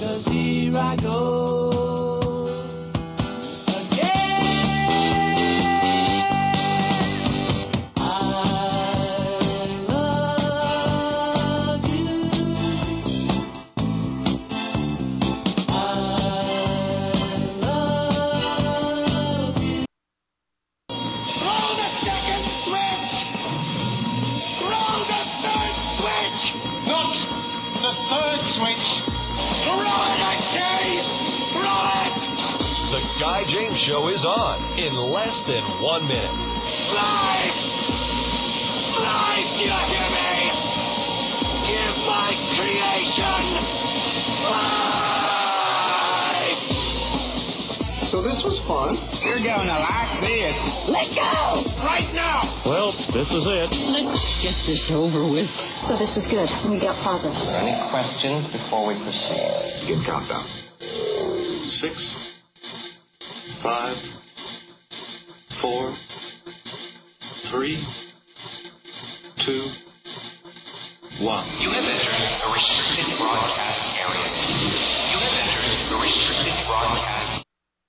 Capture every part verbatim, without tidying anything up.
'cause here I go again. I love you. I love you. Throw the second switch! Throw the third switch! Not the third switch. Throw it, I say! Throw it! The Guy James Show is on in less than one minute. Life! Life, do you hear me? Give my creation life! So this was fun. You're gonna like this. Let go! Right now! Well, this is it. Let's get this over with. So this is good. We got progress. Are there any questions before we proceed? Give countdown. Six, five, four, three, two, one. You have entered a restricted broadcast area. You have entered a restricted broadcast.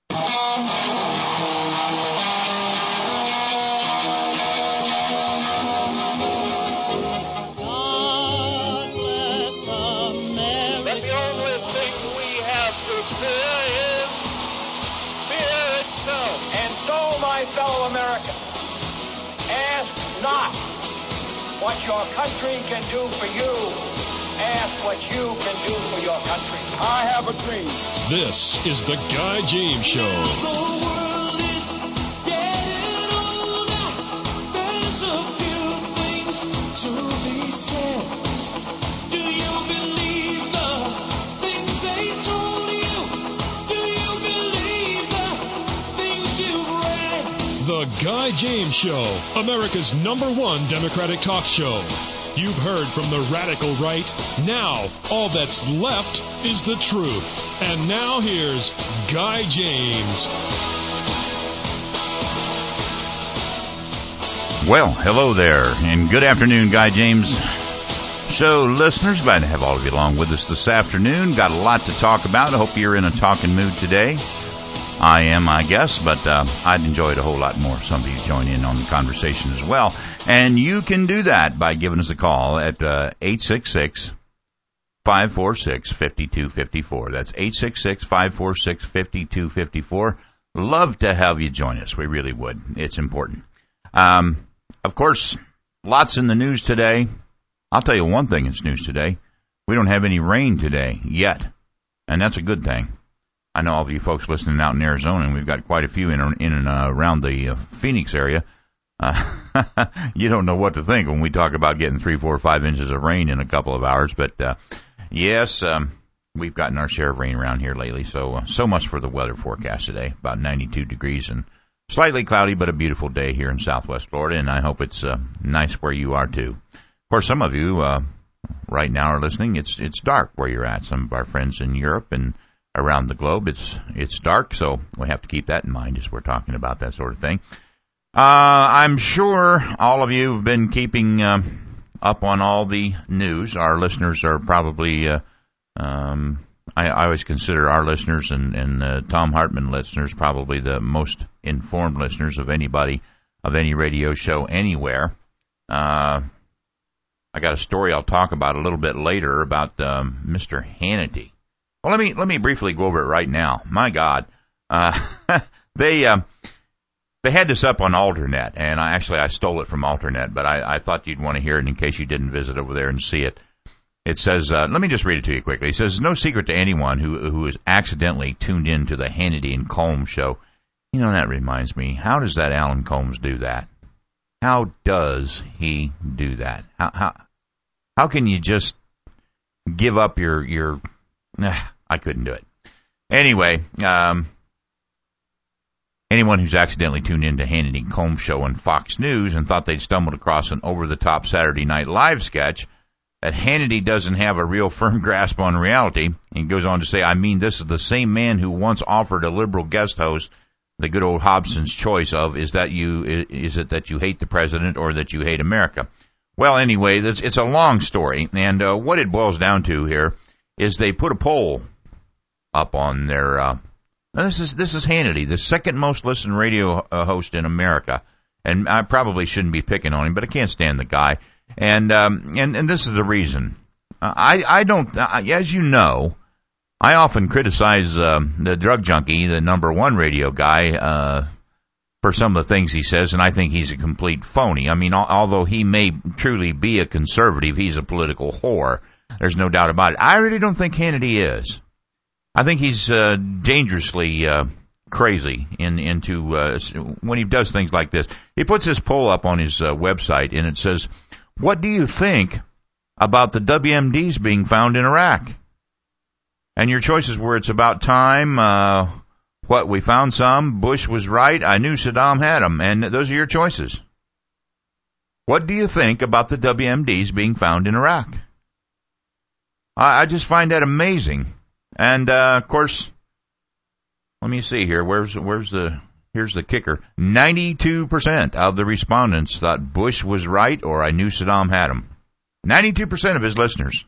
God bless America. The only thing we have to fear is fear itself. And so, my fellow Americans, ask not what your country can do for you. Ask what you can do for your country. I have a dream. This is the Guy James Show. The world is getting older. There's a few things to be said. Do you believe the things they told you? Do you believe the things you've read? The Guy James Show, America's number one Democratic talk show. You've heard from the radical right. Now, all that's left is the truth. And now here's Guy James. Well, hello there, and good afternoon, Guy James Show listeners. Glad to have all of you along with us this afternoon. Got a lot to talk about. I hope you're in a talking mood today. I am, I guess, but uh, I'd enjoy it a whole lot more if some of you join in on the conversation as well. And you can do that by giving us a call at uh, eight six six, five four six, five two five four. That's eight six six, five four six, five two five four. Love to have you join us. We really would. It's important. Um, of course, lots in the news today. I'll tell you one thing that's news today. We don't have any rain today yet, and that's a good thing. I know all of you folks listening out in Arizona, and we've got quite a few in, in and uh, around the uh, Phoenix area. Uh, you don't know what to think when we talk about getting three, four, five inches of rain in a couple of hours. But, uh, yes, um, we've gotten our share of rain around here lately. So, uh, so much for the weather forecast today. About ninety-two degrees and slightly cloudy, but a beautiful day here in Southwest Florida. And I hope it's uh, nice where you are, too. Of course, some of you uh, right now are listening. It's it's dark where you're at. Some of our friends in Europe and around the globe, it's it's dark, so we have to keep that in mind as we're talking about that sort of thing. Uh, I'm sure all of you have been keeping uh, up on all the news. Our listeners are probably, uh, um, I, I always consider our listeners and, and uh, Tom Hartman listeners probably the most informed listeners of anybody, of any radio show anywhere. Uh, I got a story I'll talk about a little bit later about um, Mister Hannity. Well, let me let me briefly go over it right now. My God, uh, they uh, they had this up on Alternet, and I actually I stole it from Alternet, but I, I thought you'd want to hear it in case you didn't visit over there and see it. It says, uh, let me just read it to you quickly. It says, "It's no secret to anyone who who is accidentally tuned in to the Hannity and Colmes show." You know, that reminds me. How does that Alan Colmes do that? How does he do that? How how how can you just give up your your? I couldn't do it. Anyway, um, anyone who's accidentally tuned in to Hannity and Colmes show on Fox News and thought they'd stumbled across an over-the-top Saturday Night Live sketch that Hannity doesn't have a real firm grasp on reality. And he goes on to say, I mean, this is the same man who once offered a liberal guest host the good old Hobson's choice of, is that you, is it that you hate the president or that you hate America? Well, anyway, it's a long story, and uh, what it boils down to here is they put a poll up on their. Uh, this is this is Hannity, the second most listened radio uh, host in America, and I probably shouldn't be picking on him, but I can't stand the guy. And um, and and this is the reason. Uh, I I don't, uh, as you know, I often criticize uh, the drug junkie, the number one radio guy, uh, for some of the things he says, and I think he's a complete phony. I mean, al- although he may truly be a conservative, he's a political whore. There's no doubt about it. I really don't think Hannity is. I think he's uh, dangerously uh, crazy in into uh, when he does things like this. He puts this poll up on his uh, website, and it says, "What do you think about the W M Ds being found in Iraq?" And your choices were, it's about time, uh, what, we found some, Bush was right, I knew Saddam had them, and those are your choices. What do you think about the W M Ds being found in Iraq? I, I just find that amazing. And, uh, of course, let me see here, where's, where's the, here's the kicker. ninety-two percent of the respondents thought Bush was right or I knew Saddam had them. ninety-two percent of his listeners.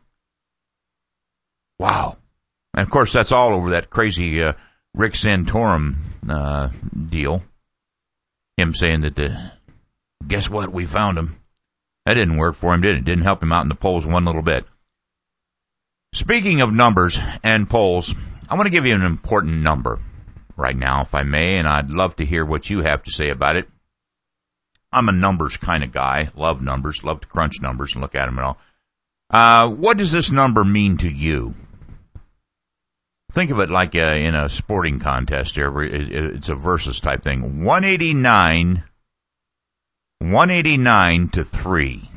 Wow. And, of course, that's all over that crazy uh, Rick Santorum uh, deal. Him saying that, uh, guess what, we found him. That didn't work for him, did it? Didn't help him out in the polls one little bit. Speaking of numbers and polls, I want to give you an important number right now, if I may, and I'd love to hear what you have to say about it. I'm a numbers kind of guy, love numbers, love to crunch numbers and look at them and all. Uh, what does this number mean to you? Think of it like a, in a sporting contest. It's a versus type thing. one eighty-nine, one eighty-nine to three.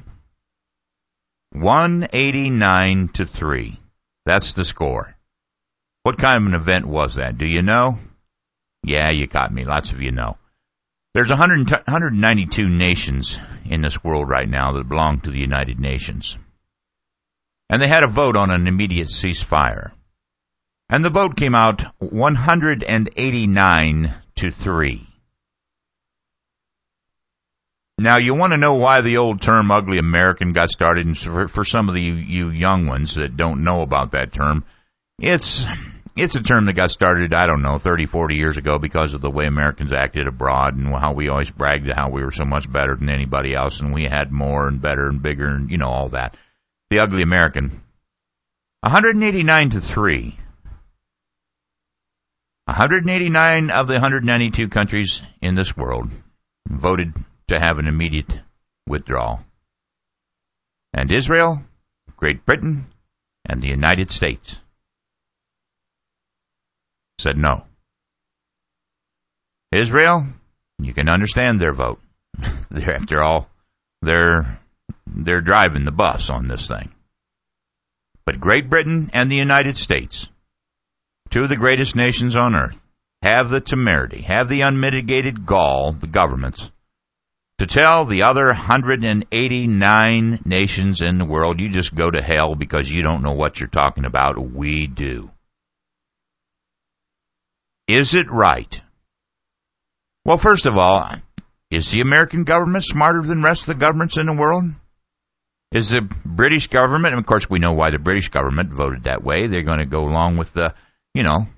one eighty-nine to three. That's the score. What kind of an event was that? Do you know? Yeah, you caught me. Lots of you know. There's one hundred, one hundred ninety-two nations in this world right now that belong to the United Nations. And they had a vote on an immediate ceasefire. And the vote came out one hundred eighty-nine to three. Now, you want to know why the old term ugly American got started? And for, for some of the, you, you young ones that don't know about that term, it's it's a term that got started, I don't know, thirty, forty years ago because of the way Americans acted abroad and how we always bragged how we were so much better than anybody else and we had more and better and bigger and, you know, all that. The ugly American. one hundred eighty-nine to three. one hundred eighty-nine of the one hundred ninety-two countries in this world voted to have an immediate withdrawal. And Israel, Great Britain, and the United States said no. Israel, you can understand their vote. They're, after all, they're, they're driving the bus on this thing. But Great Britain and the United States, two of the greatest nations on earth, have the temerity, have the unmitigated gall, the governments, to tell the other one hundred eighty-nine nations in the world, you just go to hell because you don't know what you're talking about. We do. Is it right? Well, first of all, is the American government smarter than the rest of the governments in the world? Is the British government, and of course we know why the British government voted that way. They're going to go along with the, you know,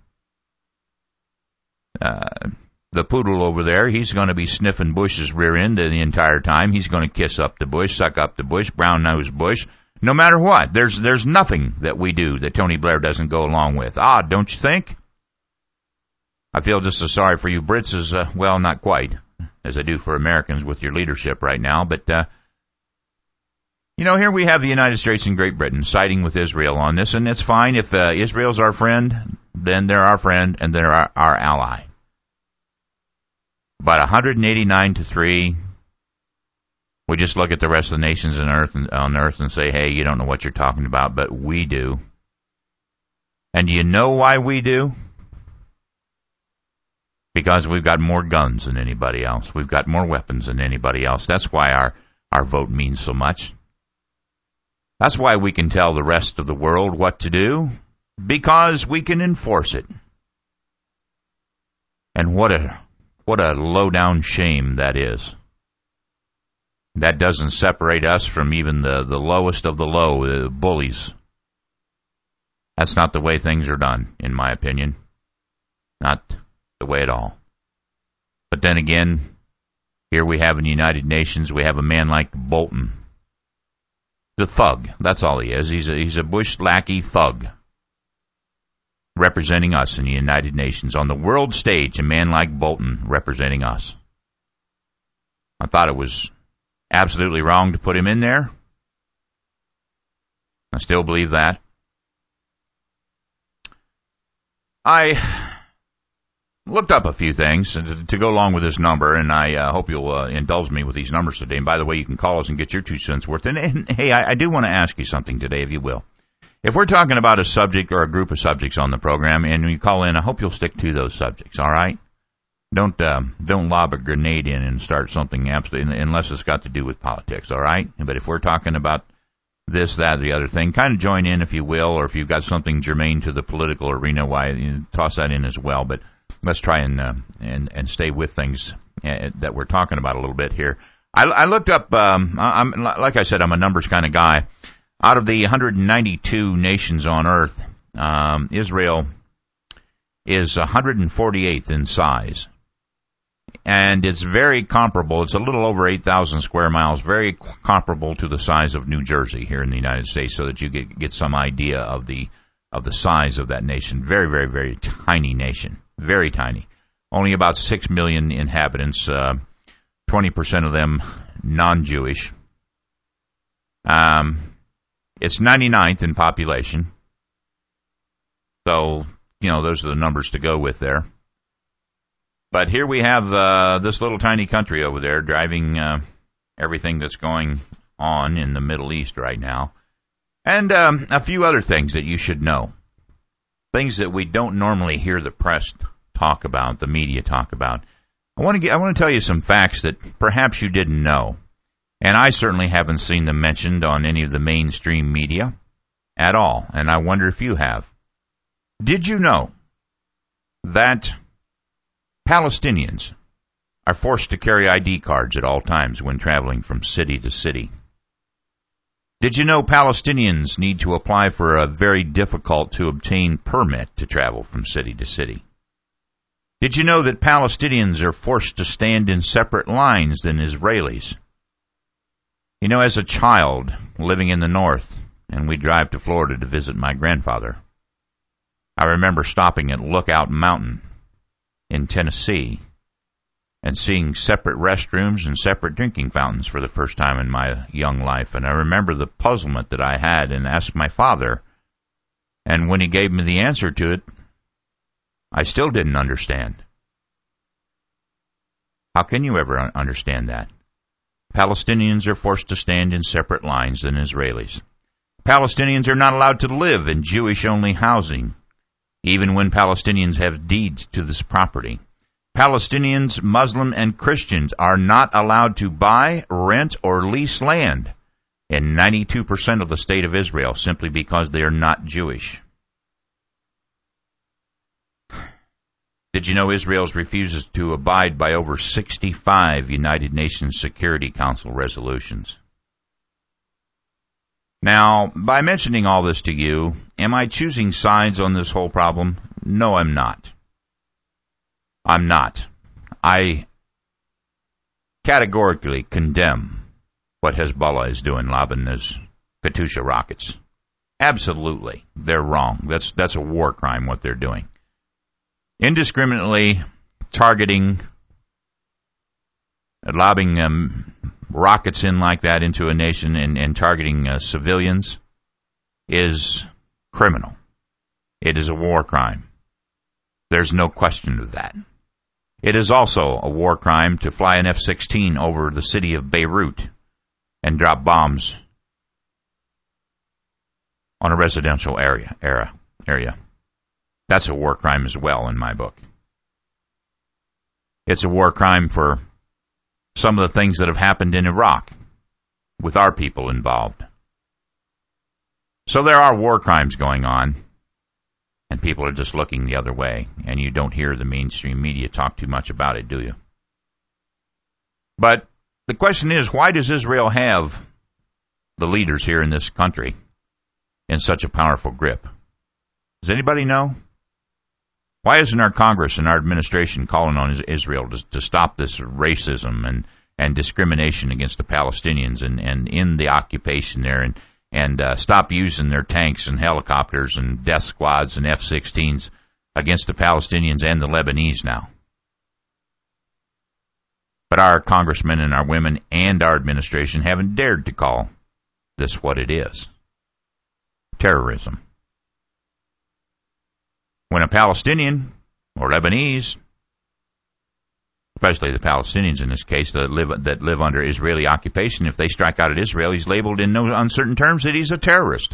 uh, the poodle over there. He's going to be sniffing Bush's rear end the entire time. He's going to kiss up the Bush, suck up the Bush, brown-nosed Bush. No matter what, there's there's nothing that we do that Tony Blair doesn't go along with. Ah, don't you think? I feel just as sorry for you Brits as, uh, well, not quite, as I do for Americans with your leadership right now. But, uh, you know, here we have the United States and Great Britain siding with Israel on this, and it's fine. If uh, Israel's our friend, then they're our friend and they're our, our ally. But one hundred eighty-nine to three, we just look at the rest of the nations on earth, and, on earth and say, hey, you don't know what you're talking about, but we do. And do you know why we do? Because we've got more guns than anybody else. We've got more weapons than anybody else. That's why our, our vote means so much. That's why we can tell the rest of the world what to do, because we can enforce it. And what a what a low-down shame that is. That doesn't separate us from even the, the lowest of the low, the bullies. That's not the way things are done, in my opinion. Not the way at all. But then again, here we have in the United Nations, we have a man like Bolton. The thug, that's all he is. He's a, he's a Bush lackey thug. Representing us in the United Nations. On the world stage, a man like Bolton representing us. I thought it was absolutely wrong to put him in there. I still believe that. I looked up a few things to, to go along with this number, and I uh, hope you'll uh, indulge me with these numbers today. And by the way, you can call us and get your two cents worth. And, and hey, I, I do want to ask you something today, if you will. If we're talking about a subject or a group of subjects on the program, and you call in, I hope you'll stick to those subjects, all right? Don't um, don't lob a grenade in and start something absolutely, unless it's got to do with politics, all right? But if we're talking about this, that, the other thing, kind of join in, if you will, or if you've got something germane to the political arena, why, you know, toss that in as well. But let's try and uh, and and stay with things uh, that we're talking about a little bit here. I, I looked up. Um, I'm like I said, I'm a numbers kind of guy. Out of the one hundred ninety-two nations on Earth, um, Israel is one hundred forty-eighth in size. And it's very comparable. It's a little over eight thousand square miles, very comparable to the size of New Jersey here in the United States, so that you get, get some idea of the of the size of that nation. Very, very, very tiny nation. Very tiny. Only about six million inhabitants, uh, twenty percent of them non-Jewish. Um, it's ninety-ninth in population. So, you know, those are the numbers to go with there. But here we have uh, this little tiny country over there driving uh, everything that's going on in the Middle East right now. And um, a few other things that you should know. Things that we don't normally hear the press talk about, the media talk about. I want to get, I want to tell you some facts that perhaps you didn't know. And I certainly haven't seen them mentioned on any of the mainstream media at all. And I wonder if you have. Did you know that Palestinians are forced to carry I D cards at all times when traveling from city to city? Did you know Palestinians need to apply for a very difficult to obtain permit to travel from city to city? Did you know that Palestinians are forced to stand in separate lines than Israelis? You know, as a child living in the north, and we drive to Florida to visit my grandfather, I remember stopping at Lookout Mountain in Tennessee and seeing separate restrooms and separate drinking fountains for the first time in my young life. And I remember the puzzlement that I had and asked my father. And when he gave me the answer to it, I still didn't understand. How can you ever understand that? Palestinians are forced to stand in separate lines than Israelis. Palestinians are not allowed to live in Jewish-only housing, even when Palestinians have deeds to this property. Palestinians, Muslim, and Christians are not allowed to buy, rent, or lease land in ninety-two percent of the state of Israel simply because they are not Jewish. Did you know Israel refuses to abide by over sixty-five United Nations Security Council resolutions? Now, by mentioning all this to you, am I choosing sides on this whole problem? No, I'm not. I'm not. I categorically condemn what Hezbollah is doing, lobbing those Katyusha rockets. Absolutely. They're wrong. That's that's a war crime, what they're doing. Indiscriminately targeting, lobbing um, rockets in like that into a nation and, and targeting uh, civilians is criminal. It is a war crime. There's no question of that. It is also a war crime to fly an F sixteen over the city of Beirut and drop bombs on a residential area. Area. area. That's a war crime as well in my book. It's a war crime for some of the things that have happened in Iraq with our people involved. So there are war crimes going on, and people are just looking the other way, and you don't hear the mainstream media talk too much about it, do you? But the question is, why does Israel have the leaders here in this country in such a powerful grip? Does anybody know? Why isn't our Congress and our administration calling on Israel to, to stop this racism and, and discrimination against the Palestinians and, and end the occupation there and, and uh, stop using their tanks and helicopters and death squads and F sixteens against the Palestinians and the Lebanese now? But our congressmen and our women and our administration haven't dared to call this what it is. Terrorism. When a Palestinian or Lebanese, especially the Palestinians in this case that live that live under Israeli occupation, if they strike out at Israel, he's labeled in no uncertain terms that he's a terrorist.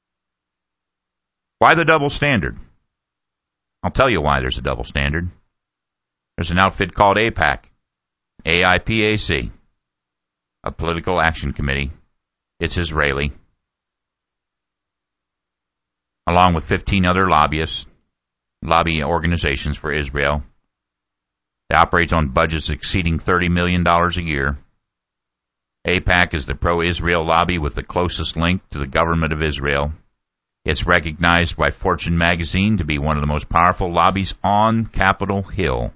Why the double standard? I'll tell you why there's a double standard. There's an outfit called AIPAC, A I P A C, a political action committee. It's Israeli, along with fifteen other lobbyists. Lobby organizations for Israel. It operates on budgets exceeding thirty million dollars a year. AIPAC is the pro-Israel lobby with the closest link to the government of Israel. It's recognized by Fortune magazine to be one of the most powerful lobbies on Capitol Hill.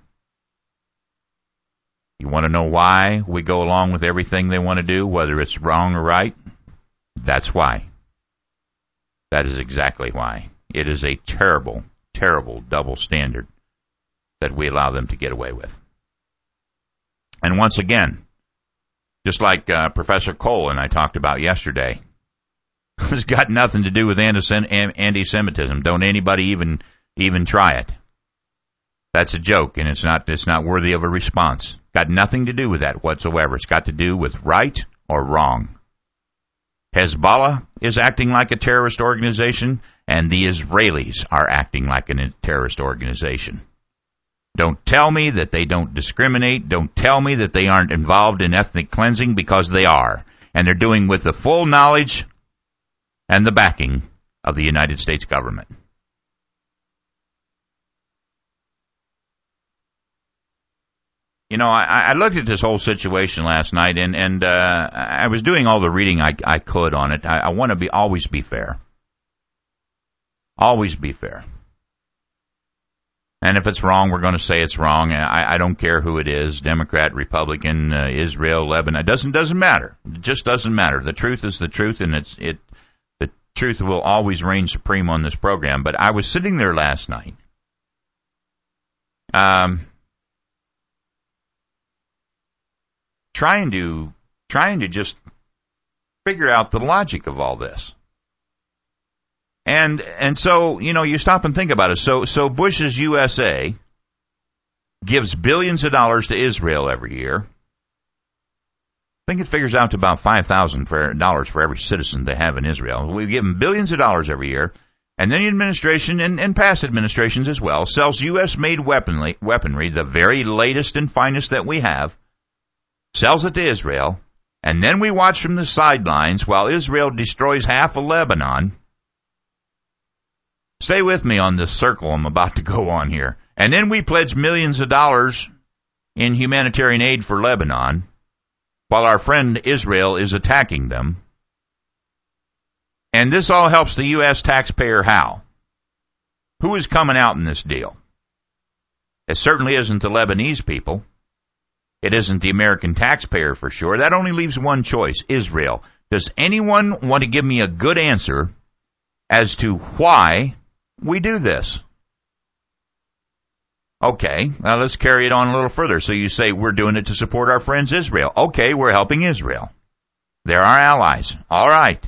You want to know why we go along with everything they want to do, whether it's wrong or right? That's why. That is exactly why. It is a terrible terrible double standard that we allow them to get away with. And once again, just like uh, Professor Cole and I talked about yesterday, it's got nothing to do with anti-Semitism. Don't anybody even even try it. That's a joke, and it's not it's not worthy of a response. Got nothing to do with that whatsoever. It's got to do with right or wrong. Hezbollah is acting like a terrorist organization, and the Israelis are acting like a terrorist organization. Don't tell me that they don't discriminate. Don't tell me that they aren't involved in ethnic cleansing, because they are. And they're doing with the full knowledge and the backing of the United States government. You know, I, I looked at this whole situation last night, and, and uh, I was doing all the reading I, I could on it. I, I want to be always be fair. Always be fair. And if it's wrong, we're going to say it's wrong. I, I don't care who it is, Democrat, Republican, uh, Israel, Lebanon. It doesn't doesn't matter. It just doesn't matter. The truth is the truth, and it's it. The truth will always reign supreme on this program. But I was sitting there last night. Um. Trying to trying to just figure out the logic of all this. And and so, you know, you stop and think about it. So so Bush's U S A gives billions of dollars to Israel every year. I think it figures out to about five thousand dollars for every citizen they have in Israel. We give them billions of dollars every year. And then the administration, and, and past administrations as well, sells U S-made weaponry, weaponry, the very latest and finest that we have, sells it to Israel, and then we watch from the sidelines while Israel destroys half of Lebanon. Stay with me on this circle I'm about to go on here. And then we pledge millions of dollars in humanitarian aid for Lebanon while our friend Israel is attacking them. And this all helps the U S taxpayer how? Who is coming out in this deal? It certainly isn't the Lebanese people. It isn't the American taxpayer for sure. That only leaves one choice, Israel. Does anyone want to give me a good answer as to why we do this? Okay, now let's carry it on a little further. So you say we're doing it to support our friends Israel. Okay, we're helping Israel. They're our allies. All right.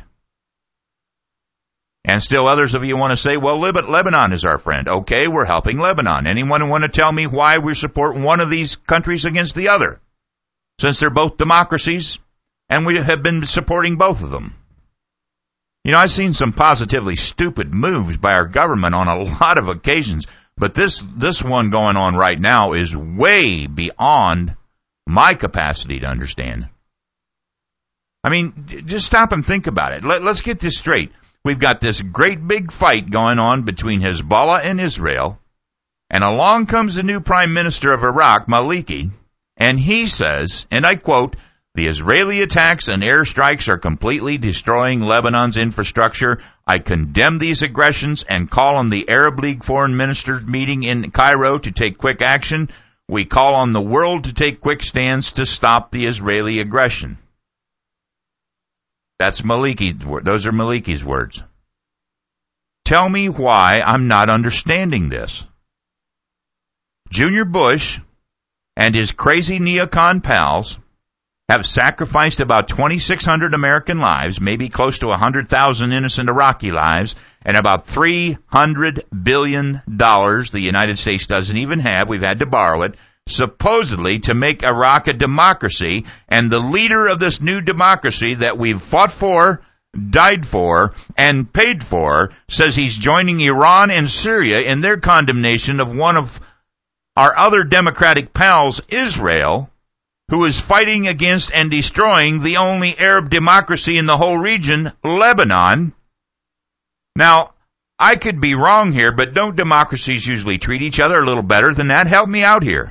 And still others of you want to say, well, Lebanon is our friend. Okay, we're helping Lebanon. Anyone want to tell me why we support one of these countries against the other? Since they're both democracies, and we have been supporting both of them. You know, I've seen some positively stupid moves by our government on a lot of occasions, but this, this one going on right now is way beyond my capacity to understand. I mean, just stop and think about it. Let, let's get this straight. We've got this great big fight going on between Hezbollah and Israel, and along comes the new prime minister of Iraq, Maliki, and he says, and I quote, The Israeli attacks and airstrikes are completely destroying Lebanon's infrastructure. I condemn these aggressions and call on the Arab League foreign ministers meeting in Cairo to take quick action. We call on the world to take quick stands to stop the Israeli aggression. That's Maliki. Those are Maliki's words. Tell me why I'm not understanding this. Junior Bush and his crazy neocon pals have sacrificed about twenty-six hundred American lives, maybe close to one hundred thousand innocent Iraqi lives, and about three hundred billion dollars the United States doesn't even have, we've had to borrow it, supposedly to make Iraq a democracy, and the leader of this new democracy that we've fought for, died for, and paid for, says he's joining Iran and Syria in their condemnation of one of our other democratic pals, Israel, who is fighting against and destroying the only Arab democracy in the whole region, Lebanon. Now, I could be wrong here, but don't democracies usually treat each other a little better than that? Help me out here.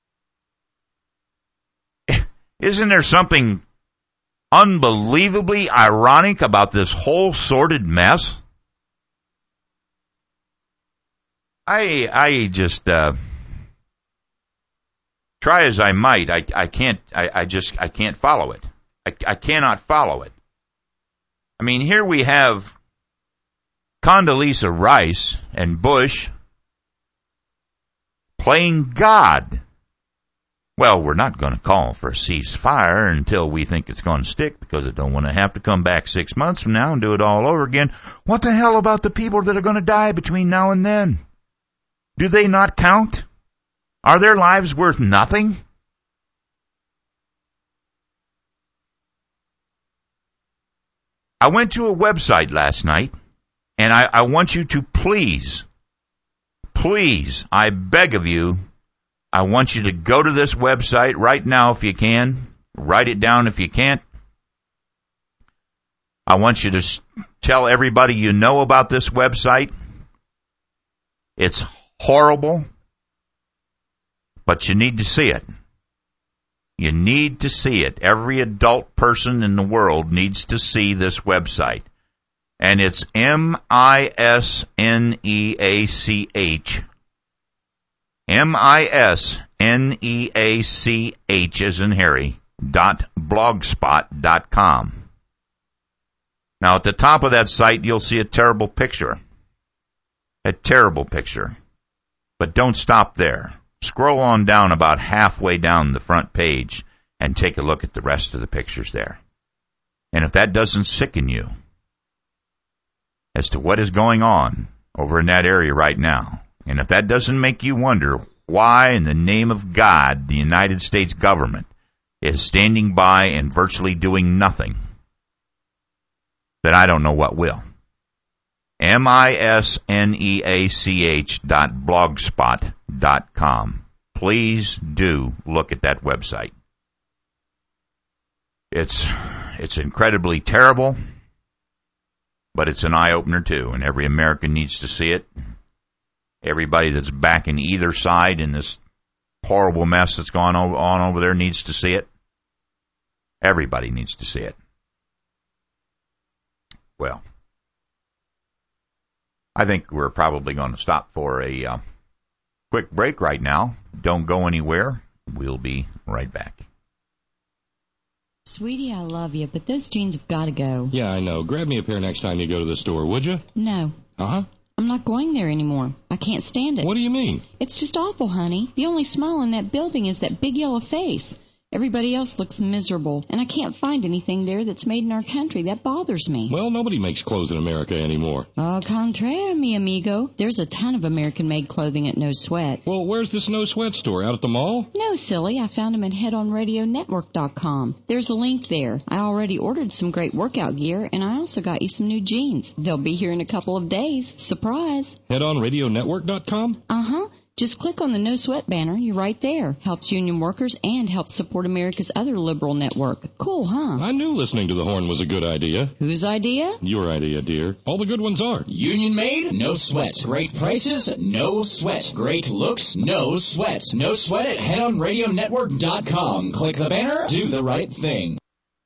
Isn't there something unbelievably ironic about this whole sordid mess? I I just... Uh, Try as I might, I, I can't, I, I just, I can't follow it. I, I cannot follow it. I mean, here we have Condoleezza Rice and Bush playing God. Well, we're not going to call for a ceasefire until we think it's going to stick, because I don't want to have to come back six months from now and do it all over again. What the hell about the people that are going to die between now and then? Do they not count? Are their lives worth nothing? I went to a website last night, and I, I want you to please, please, I beg of you, I want you to go to this website right now if you can. Write it down if you can't. I want you to tell everybody you know about this website. It's horrible. But you need to see it. You need to see it. Every adult person in the world needs to see this website. And it's M I S N E A C H. M I S N E A C H as in Harry, dot blogspot dot com. Now at the top of that site you'll see a terrible picture. A terrible picture. But don't stop there. Scroll on down about halfway down the front page and take a look at the rest of the pictures there. And if that doesn't sicken you as to what is going on over in that area right now, and if that doesn't make you wonder why in the name of God the United States government is standing by and virtually doing nothing, then I don't know what will. M I S N E A C H dot blogspot dot com. Please do look at that website. It's it's incredibly terrible, but it's an eye-opener too, and every American needs to see it. Everybody that's backing either side in this horrible mess that's gone on over there needs to see it. Everybody needs to see it. Well, I think we're probably going to stop for a uh, quick break right now. Don't go anywhere. We'll be right back. Sweetie, I love you, but those jeans have got to go. Yeah, I know. Grab me a pair next time you go to the store, would you? No. Uh-huh. I'm not going there anymore. I can't stand it. What do you mean? It's just awful, honey. The only smile in that building is that big yellow face. Everybody else looks miserable, and I can't find anything there that's made in our country. That bothers me. Well, nobody makes clothes in America anymore. Au contraire, mi amigo. There's a ton of American-made clothing at No Sweat. Well, where's this No Sweat store? Out at the mall? No, silly. I found them at head on radio network dot com. There's a link there. I already ordered some great workout gear, and I also got you some new jeans. They'll be here in a couple of days. Surprise. head on radio network dot com? Uh-huh. Just click on the No Sweat banner. You're right there. Helps union workers and helps support America's other liberal network. Cool, huh? I knew listening to the horn was a good idea. Whose idea? Your idea, dear. All the good ones are. Union made, no sweat. Great prices, no sweat. Great looks, no sweat. No sweat at head on radio network dot com. Click the banner, do the right thing.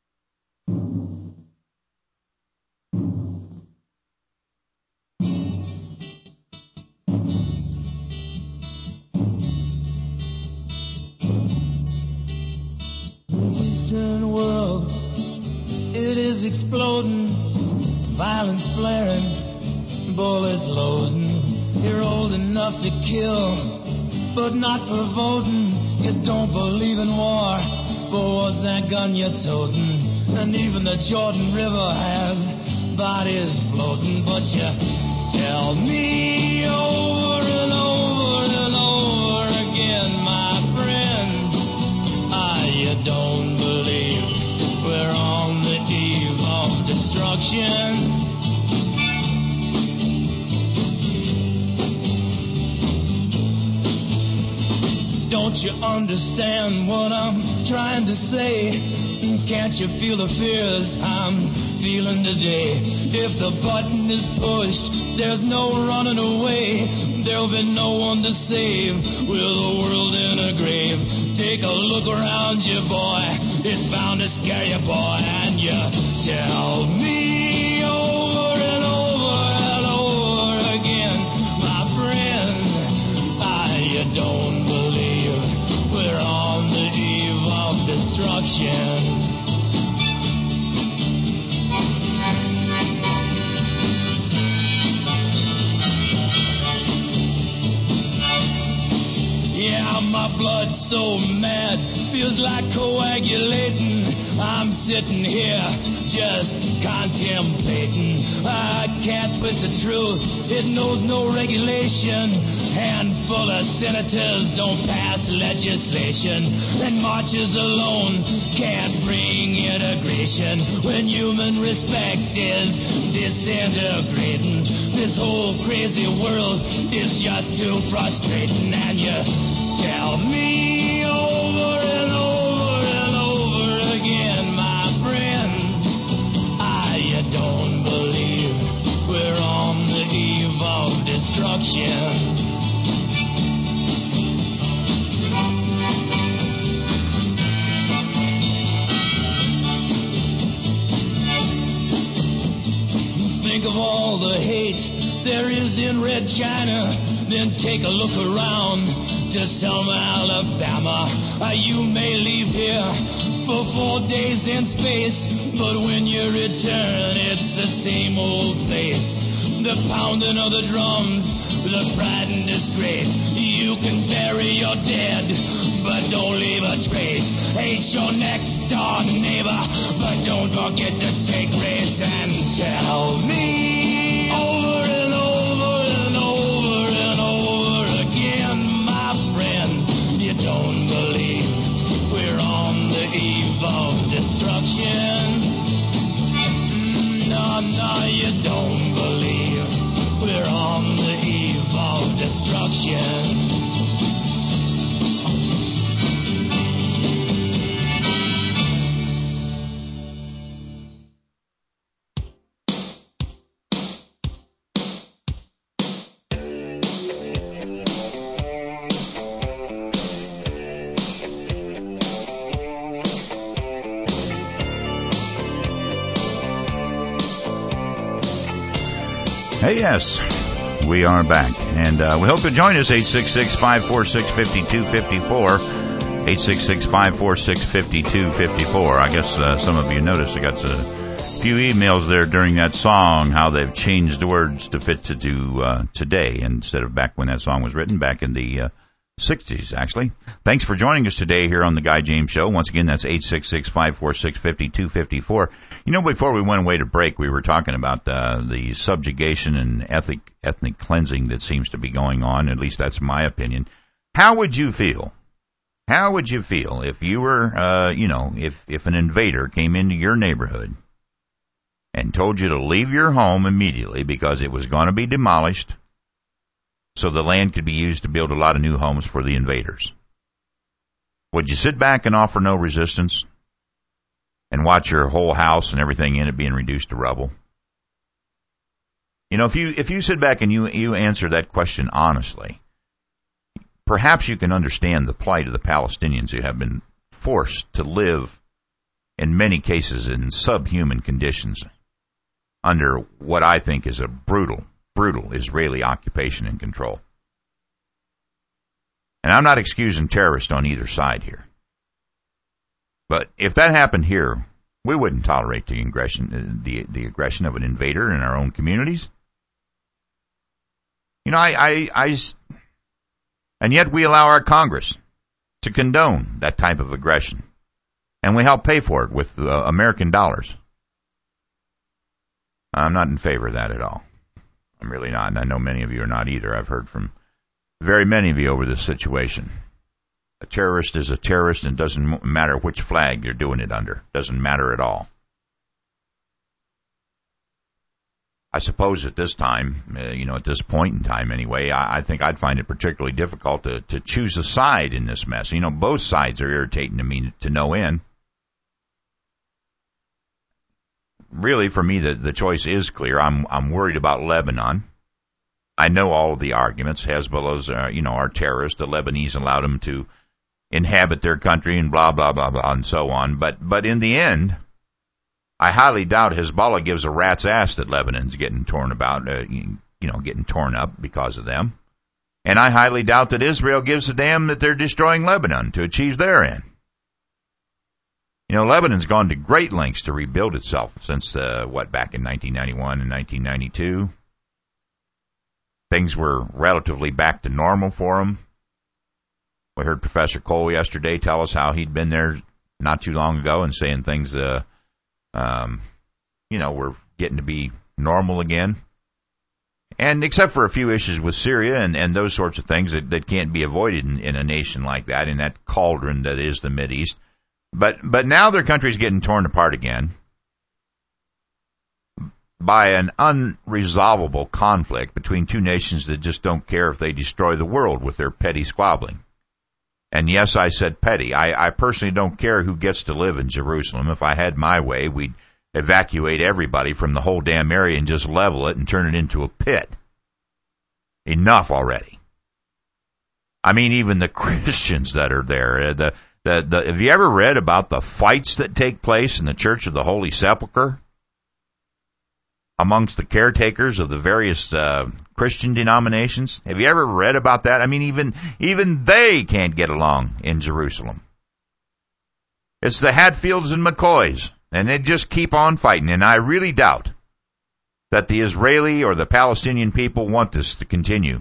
Eastern world, it is exploding, violence flaring, bullets loading. You're old enough to kill, but not for voting. You don't believe in war, but what's that gun you're toting? And even the Jordan River has bodies floating. But you tell me over and over and over again, my friend, ah, you don't believe we're on the eve of destruction. Don't you understand what I'm trying to say? Can't you feel the fears I'm feeling today? If the button is pushed, there's no running away. There'll be no one to save with the world in a grave. Take a look around you, boy. It's bound to scare you, boy. And you tell me over and over and over again, my friend, I you don't believe we're on the eve of destruction. Yeah, my blood's so mad, feels like coagulating. I'm sitting here just contemplating. I can't twist the truth, it knows no regulation. Handful of senators don't pass legislation, and marches alone can't bring integration. When human respect is disintegrating, this whole crazy world is just too frustrating. And you tell me over and over and over again, my friend, I you don't believe we're on the eve of destruction. Think of all the hate there is in Red China, then take a look around to Selma, Alabama. Uh, you may leave here for four days in space, but when you return, it's the same old place. The pounding of the drums, the pride and disgrace. You can bury your dead, but don't leave a trace. Hate your next door neighbor, but don't forget to say grace. And tell me over and over and over and over again, my friend, you don't believe we're on the eve of destruction. No, no, you don't believe we're on the eve of destruction. Hey, yes, we are back, and uh, we hope you'll join us, eight six six, five four six, five two five four, eight six six, five four six, five two five four. I guess uh, some of you noticed I got a few emails there during that song, how they've changed the words to fit to do uh, today instead of back when that song was written, back in the uh, sixties, actually. Thanks for joining us today here on the Guy James Show. Once again, that's eight six six, five four six, five two five four. You know, before we went away to break, we were talking about uh, the subjugation and ethnic, ethnic cleansing that seems to be going on. At least that's my opinion. How would you feel? How would you feel if you were, uh, you know, if, if an invader came into your neighborhood and told you to leave your home immediately because it was going to be demolished, so so the land could be used to build a lot of new homes for the invaders. Would you sit back and offer no resistance and watch your whole house and everything in it being reduced to rubble? You know, if you if you sit back and you you answer that question honestly, perhaps you can understand the plight of the Palestinians who have been forced to live, in many cases, in subhuman conditions under what I think is a brutal, brutal Israeli occupation and control. And I'm not excusing terrorists on either side here. But if that happened here, we wouldn't tolerate the aggression, the, the aggression of an invader in our own communities. You know, I, I, I, and yet we allow our Congress to condone that type of aggression. And we help pay for it with uh, American dollars. I'm not in favor of that at all. I'm really not, and I know many of you are not either. I've heard from very many of you over this situation. A terrorist is a terrorist, and it doesn't matter which flag you're doing it under. It doesn't matter at all. I suppose at this time, uh, you know, at this point in time anyway, I, I think I'd find it particularly difficult to, to choose a side in this mess. You know, both sides are irritating to me to no end. Really, for me, the, the choice is clear. I'm I'm worried about Lebanon. I know all of the arguments. Hezbollah's, uh, you know, are terrorists. The Lebanese allowed them to inhabit their country and blah, blah, blah, blah, and so on. But but in the end, I highly doubt Hezbollah gives a rat's ass that Lebanon's getting torn about, uh, you, you know, getting torn up because of them. And I highly doubt that Israel gives a damn that they're destroying Lebanon to achieve their end. You know, Lebanon's gone to great lengths to rebuild itself since, uh, what, back in nineteen ninety-one and nineteen ninety-two. Things were relatively back to normal for them. We heard Professor Cole yesterday tell us how he'd been there not too long ago and saying things, uh, um, you know, were getting to be normal again. And except for a few issues with Syria and, and those sorts of things that, that can't be avoided in, in a nation like that, in that cauldron that is the Mideast. But but now their country's getting torn apart again by an unresolvable conflict between two nations that just don't care if they destroy the world with their petty squabbling. And yes, I said petty. I, I personally don't care who gets to live in Jerusalem. If I had my way, we'd evacuate everybody from the whole damn area and just level it and turn it into a pit. Enough already. I mean, even the Christians that are there, the The, the, have you ever read about the fights that take place in the Church of the Holy Sepulchre amongst the caretakers of the various uh, Christian denominations? Have you ever read about that? I mean, even even they can't get along in Jerusalem. It's the Hatfields and McCoys, and they just keep on fighting. And I really doubt that the Israeli or the Palestinian people want this to continue.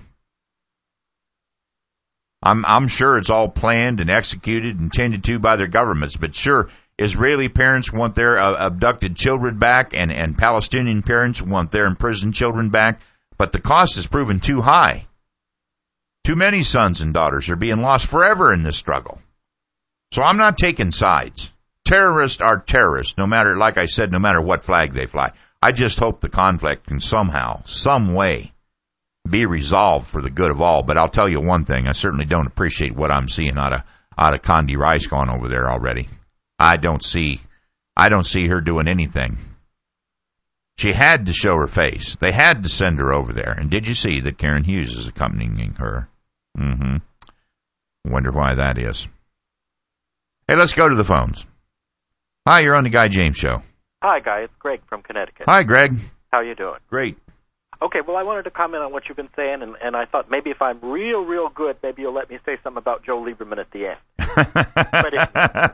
I'm, I'm sure it's all planned and executed and tended to by their governments, but sure, Israeli parents want their uh, abducted children back, and, and Palestinian parents want their imprisoned children back, but the cost is proven too high. Too many sons and daughters are being lost forever in this struggle. So I'm not taking sides. Terrorists are terrorists, no matter, like I said, no matter what flag they fly. I just hope the conflict can somehow, some way, be resolved for the good of all. But I'll tell you one thing, I certainly don't appreciate what I'm seeing out of out of Condi Rice going over there already. I don't see I don't see her doing anything. She had to show her face. They had to send her over there. And did you see that Karen Hughes is accompanying her? Mm-hmm. Wonder why that is. Hey, let's go to the phones. Hi, you're on the Guy James Show. Hi, Guy. It's Greg from Connecticut. Hi, Greg. How you doing? Great. Okay, well, I wanted to comment on what you've been saying, and, and I thought maybe if I'm real, real good, maybe you'll let me say something about Joe Lieberman at the end. But if,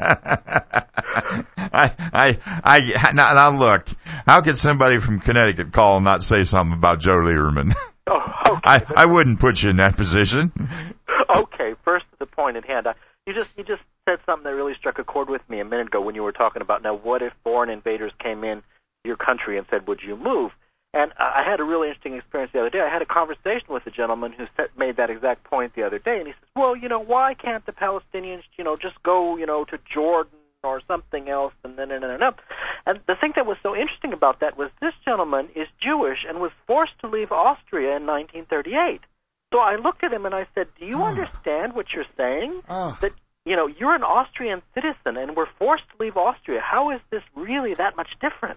I, I, I, now, now look, how could somebody from Connecticut call and not say something about Joe Lieberman? Oh, okay. I, I wouldn't put you in that position. Okay, first to the point at hand. I, you just you just said something that really struck a chord with me a minute ago when you were talking about, now, what if foreign invaders came in your country and said, would you move? And I had a really interesting experience the other day. I had a conversation with a gentleman who said, made that exact point the other day, and he says, well, you know, why can't the Palestinians, you know, just go, you know, to Jordan or something else, and then, and then, and up. And the thing that was so interesting about that was this gentleman is Jewish and was forced to leave Austria in nineteen thirty-eight. So I looked at him and I said, do you understand what you're saying? Oh. That, you know, you're an Austrian citizen and we're forced to leave Austria. How is this really that much different?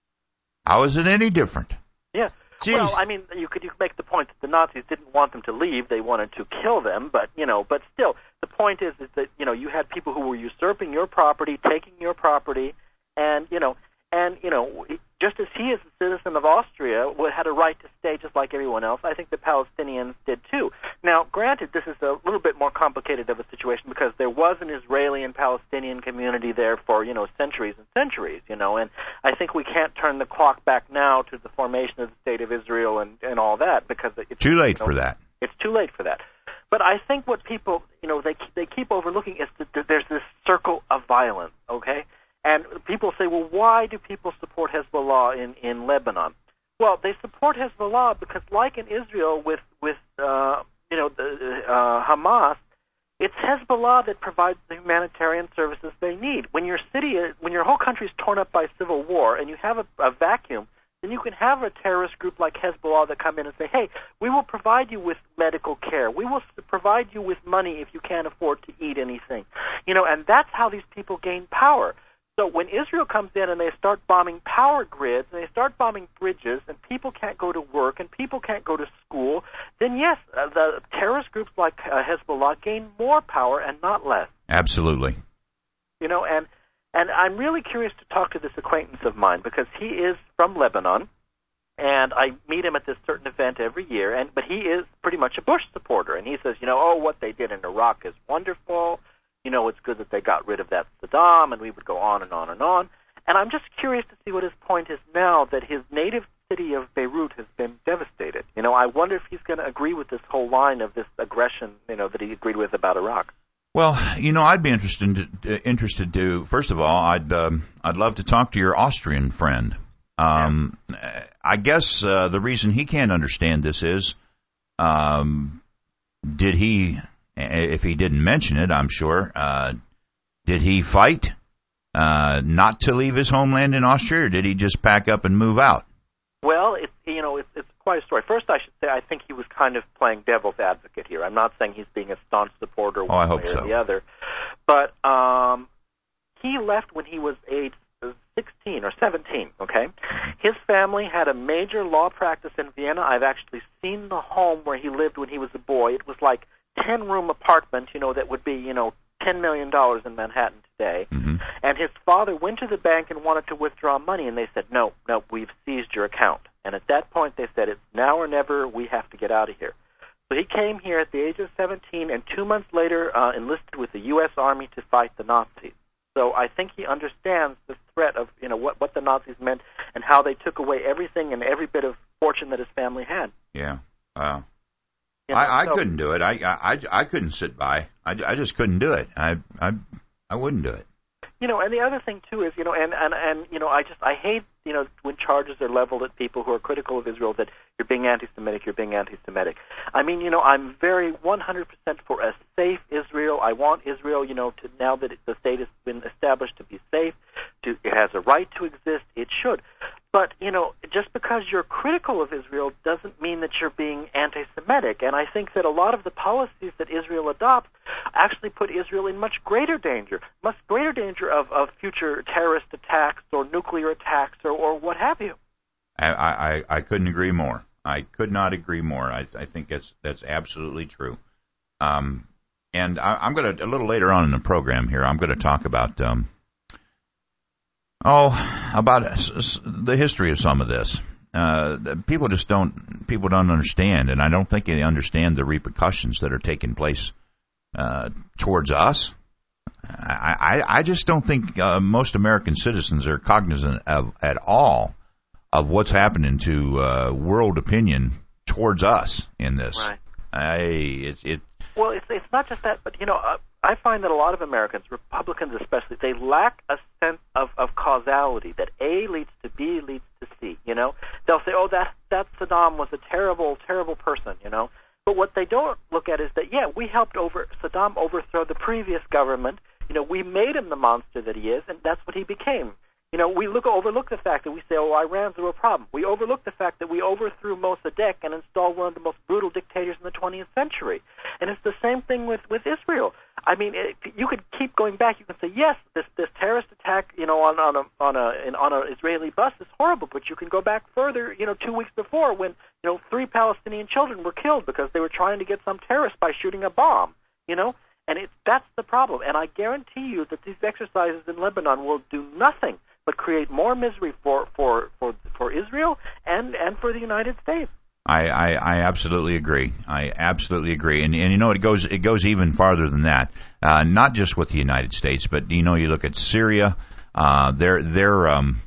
How is it any different? Yeah. Jeez. Well, I mean, you could you could make the point that the Nazis didn't want them to leave; they wanted to kill them. But you know, but still, the point is, is that you know you had people who were usurping your property, taking your property, and you know, and you know, just as he, as a citizen of Austria, would had a right to stay just like everyone else, I think the Palestinians did too. Now, granted, this is a little bit more complicated of a situation because there was an Israeli and Palestinian community there for you know centuries and centuries, you know, and I think we can't turn the clock back now to the formation of the State of Israel and, and all that because it's too late you know, for that. It's too late for that. But I think what people, you know, they they keep overlooking is that there's this circle of violence, okay? And people say, well, why do people support Hezbollah in, in Lebanon? Well, they support Hezbollah because, like in Israel with, with uh, you know, the, uh, Hamas, it's Hezbollah that provides the humanitarian services they need. When your city, when your whole country is torn up by civil war and you have a, a vacuum, then you can have a terrorist group like Hezbollah that come in and say, hey, we will provide you with medical care. We will provide you with money if you can't afford to eat anything. You know, and that's how these people gain power. So when Israel comes in and they start bombing power grids and they start bombing bridges and people can't go to work and people can't go to school, then yes, uh, the terrorist groups like uh, Hezbollah gain more power and not less. Absolutely. You know, and and I'm really curious to talk to this acquaintance of mine because he is from Lebanon, and I meet him at this certain event every year. And but he is pretty much a Bush supporter, and he says, you know, oh, what they did in Iraq is wonderful. You know, it's good that they got rid of that Saddam, and we would go on and on and on. And I'm just curious to see what his point is now that his native city of Beirut has been devastated. You know, I wonder if he's going to agree with this whole line of this aggression, you know, that he agreed with about Iraq. Well, you know, I'd be interested to, interested to first of all, I'd um, I'd love to talk to your Austrian friend. Um, yeah. I guess uh, the reason he can't understand this is, um, did he? If he didn't mention it, I'm sure, uh, did he fight uh, not to leave his homeland in Austria, or did he just pack up and move out? Well, it's, you know, it's, it's quite a story. First, I should say I think he was kind of playing devil's advocate here. I'm not saying he's being a staunch supporter one oh, I hope way or so. the other. But um, he left when he was age sixteen or seventeen, okay? His family had a major law practice in Vienna. I've actually seen the home where he lived when he was a boy. It was like ten-room apartment, you know, that would be, you know, ten million dollars in Manhattan today. Mm-hmm. And his father went to the bank and wanted to withdraw money, and they said, no, no, we've seized your account. And at that point, they said, it's now or never, we have to get out of here. So he came here at the age of seventeen, and two months later uh, enlisted with the U S Army to fight the Nazis. So I think he understands the threat of, you know, what, what the Nazis meant and how they took away everything and every bit of fortune that his family had. Yeah, wow. You know, I, I so, couldn't do it. I, I, I couldn't sit by. I, I just couldn't do it. I, I, I wouldn't do it. You know, and the other thing too is, you know, and, and, and you know, I just I hate, you know, when charges are leveled at people who are critical of Israel that you're being anti-Semitic, you're being anti-Semitic. I mean, you know, I'm very one hundred percent for a safe Israel. I want Israel, you know, to now that it, the state has been established to be safe, to it has a right to exist. It should. But, you know, just because you're critical of Israel doesn't mean that you're being anti-Semitic. And I think that a lot of the policies that Israel adopts actually put Israel in much greater danger, much greater danger of, of future terrorist attacks or nuclear attacks or, or what have you. I, I, I couldn't agree more. I could not agree more. I, I think that's that's absolutely true. Um, and I, I'm going to, a little later on in the program here, I'm going to talk about... Um, Oh, about the history of some of this. Uh, people just don't, people don't understand, and I don't think they understand the repercussions that are taking place uh, towards us. I, I, I just don't think uh, most American citizens are cognizant of at all of what's happening to uh, world opinion towards us in this. Right. I, it's, it. Well, it's it's not just that, but you know, uh, I find that a lot of Americans, Republicans especially, they lack a sense of, of causality, that A leads to B leads to C, you know? They'll say, oh, that, that Saddam was a terrible, terrible person, you know? But what they don't look at is that, yeah, we helped over Saddam overthrow the previous government. You know, we made him the monster that he is, and that's what he became. You You know, we look overlook the fact that we say, oh, Iran's a problem. We overlook the fact that we overthrew Mossadegh and installed one of the most brutal dictators in the twentieth century. And it's the same thing with, with Israel. I mean, it, you could keep going back. You can say, yes, this this terrorist attack, you know, on on a on a in, on a Israeli bus is horrible. But you can go back further, you know, two weeks before when you know three Palestinian children were killed because they were trying to get some terrorist by shooting a bomb. You know, and it's that's the problem. And I guarantee you that these exercises in Lebanon will do nothing but create more misery for for for, for Israel and and for the United States. I, I, I absolutely agree. I absolutely agree. And, and you know, it goes it goes even farther than that. Uh, not just with the United States, but you know, you look at Syria, uh, their their um,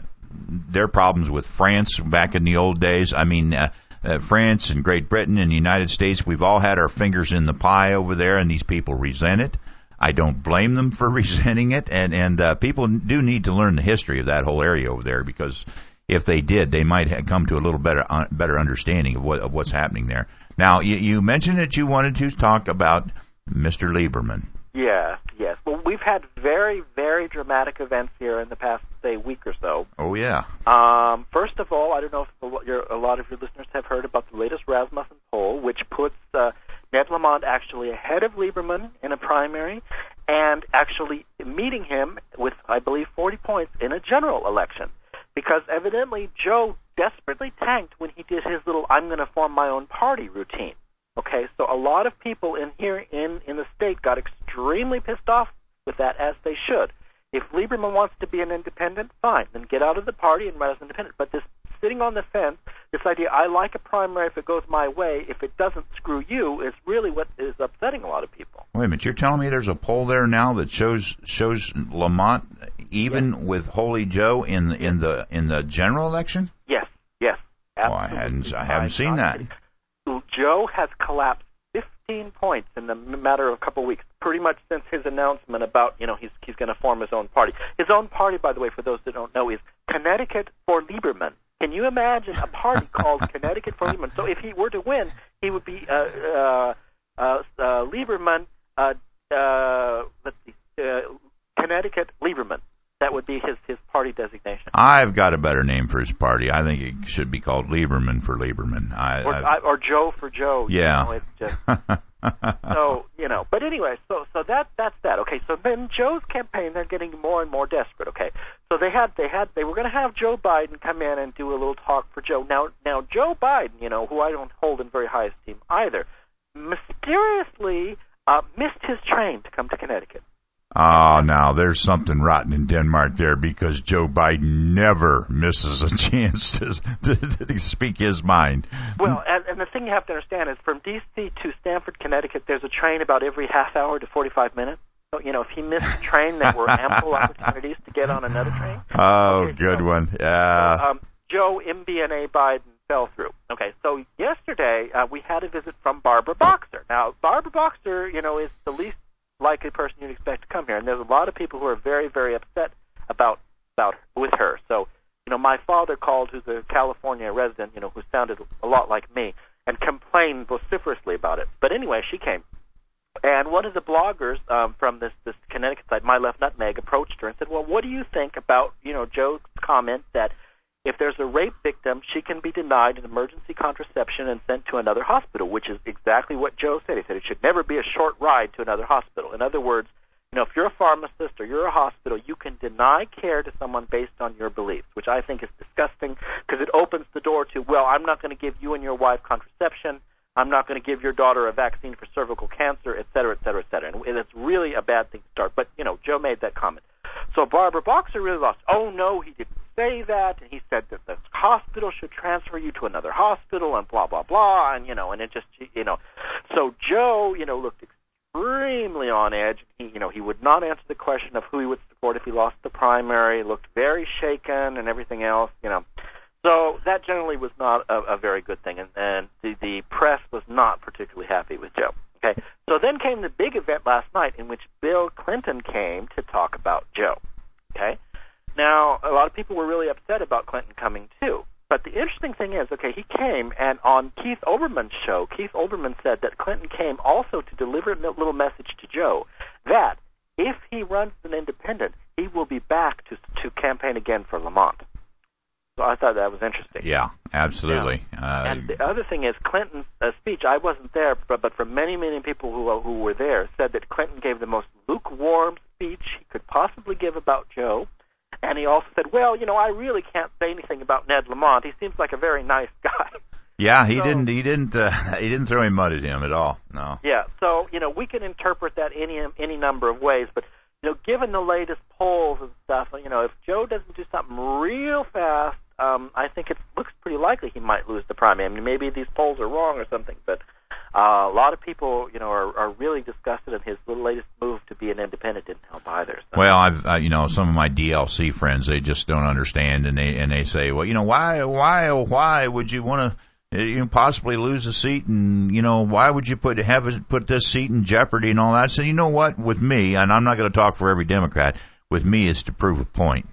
their problems with France back in the old days. I mean, uh, uh, France and Great Britain and the United States, we've all had our fingers in the pie over there, and these people resent it. I don't blame them for resenting it, and and uh, people do need to learn the history of that whole area over there, because if they did, they might have come to a little better uh, better understanding of what of what's happening there. Now, you, you mentioned that you wanted to talk about Mister Lieberman. Yes, yes. Well, we've had very, very dramatic events here in the past, say, week or so. Oh, yeah. Um, first of all, I don't know if a, your, a lot of your listeners have heard about the latest Rasmussen poll, which puts uh, Ned Lamont actually ahead of Lieberman in a primary and actually meeting him with, I believe, forty points in a general election. Because evidently Joe desperately tanked when he did his little I'm going to form my own party routine. Okay, so a lot of people in here in, in the state got extremely pissed off with that, as they should. If Lieberman wants to be an independent, fine, then get out of the party and run as independent. But this sitting on the fence, this idea, I like a primary if it goes my way, if it doesn't, screw you, is really what is upsetting a lot of people. Wait a minute, you're telling me there's a poll there now that shows shows Lamont even yes. with Holy Joe in the, in the in the general election? Yes, yes. Absolutely. Oh, I hadn't I haven't seen that. Joe has collapsed fifteen points in the matter of a couple of weeks, pretty much since his announcement about, you know, he's he's going to form his own party. His own party, by the way, for those that don't know, is Connecticut for Lieberman. Can you imagine a party called Connecticut for Lieberman? So if he were to win, he would be uh, uh, uh, uh, Lieberman, uh, uh, let's see, uh, Connecticut Lieberman. That would be his, his party designation. I've got a better name for his party. I think it should be called Lieberman for Lieberman. I, or, I, or Joe for Joe. Yeah. You know, it's just, so, you know, but anyway, so so that that's that. Okay, so then Joe's campaign, they're getting more and more desperate. Okay, so they had they had they were going to have Joe Biden come in and do a little talk for Joe. Now now Joe Biden, you know, who I don't hold in very high esteem either, mysteriously uh, missed his train to come to Connecticut. Oh, now there's something rotten in Denmark there, because Joe Biden never misses a chance to, to, to speak his mind. Well, and, and the thing you have to understand is from D C to Stamford, Connecticut, there's a train about every half hour to forty-five minutes. So, you know, if he missed the train, there were ample opportunities to get on another train. Oh, okay, good so, one. Yeah. So, um, Joe M B N A Biden fell through. Okay, so yesterday uh, we had a visit from Barbara Boxer. Now, Barbara Boxer, you know, is the least likely person you'd expect to come here, and there's a lot of people who are very, very upset about about with her. So, you know, my father called, who's a California resident, you know, who sounded a lot like me, and complained vociferously about it. But anyway, she came, and one of the bloggers um, from this this Connecticut site, My Left Nutmeg, approached her and said, "Well, what do you think about, you know, Joe's comment that if there's a rape victim, she can be denied an emergency contraception and sent to another hospital," which is exactly what Joe said. He said it should never be a short ride to another hospital. In other words, you know, if you're a pharmacist or you're a hospital, you can deny care to someone based on your beliefs, which I think is disgusting, because it opens the door to, well, I'm not going to give you and your wife contraception, I'm not going to give your daughter a vaccine for cervical cancer, et cetera, et cetera, et cetera. And it's really a bad thing to start. But, you know, Joe made that comment. So Barbara Boxer really lost. Oh, no, he didn't say that, and he said that the hospital should transfer you to another hospital, and blah, blah, blah, and, you know, and it just, you know. So Joe, you know, looked extremely on edge. He, you know, he would not answer the question of who he would support if he lost the primary, looked very shaken and everything else, you know. So that generally was not a, a very good thing, and, and the, the press was not particularly happy with Joe. Okay, so then came the big event last night in which Bill Clinton came to talk about Joe. Okay, now a lot of people were really upset about Clinton coming too. But the interesting thing is, okay, he came, and on Keith Olbermann's show, Keith Olbermann said that Clinton came also to deliver a little message to Joe that if he runs an independent, he will be back to to campaign again for Lamont. So I thought that was interesting. Yeah, absolutely. Yeah. Uh, and the other thing is Clinton's uh, speech. I wasn't there, but, but from many, many people who who were there said that Clinton gave the most lukewarm speech he could possibly give about Joe. And he also said, well, you know, I really can't say anything about Ned Lamont. He seems like a very nice guy. Yeah, he so, didn't. He didn't. Uh, he didn't throw any mud at him at all. No. Yeah. So you know, we can interpret that any any number of ways. But you know, given the latest polls and stuff, you know, if Joe doesn't do something real fast, um, I think it looks pretty likely he might lose the primary. I mean, maybe these polls are wrong or something, but uh, a lot of people, you know, are, are really disgusted at his little latest move to be an independent didn't help either. So. Well, I've uh, you know, some of my D L C friends, they just don't understand, and they and they say, well, you know, why why oh, why would you want to you know, possibly lose a seat, and you know, why would you put have it, put this seat in jeopardy and all that? So you know what, with me, and I'm not going to talk for every Democrat. With me, it's to prove a point.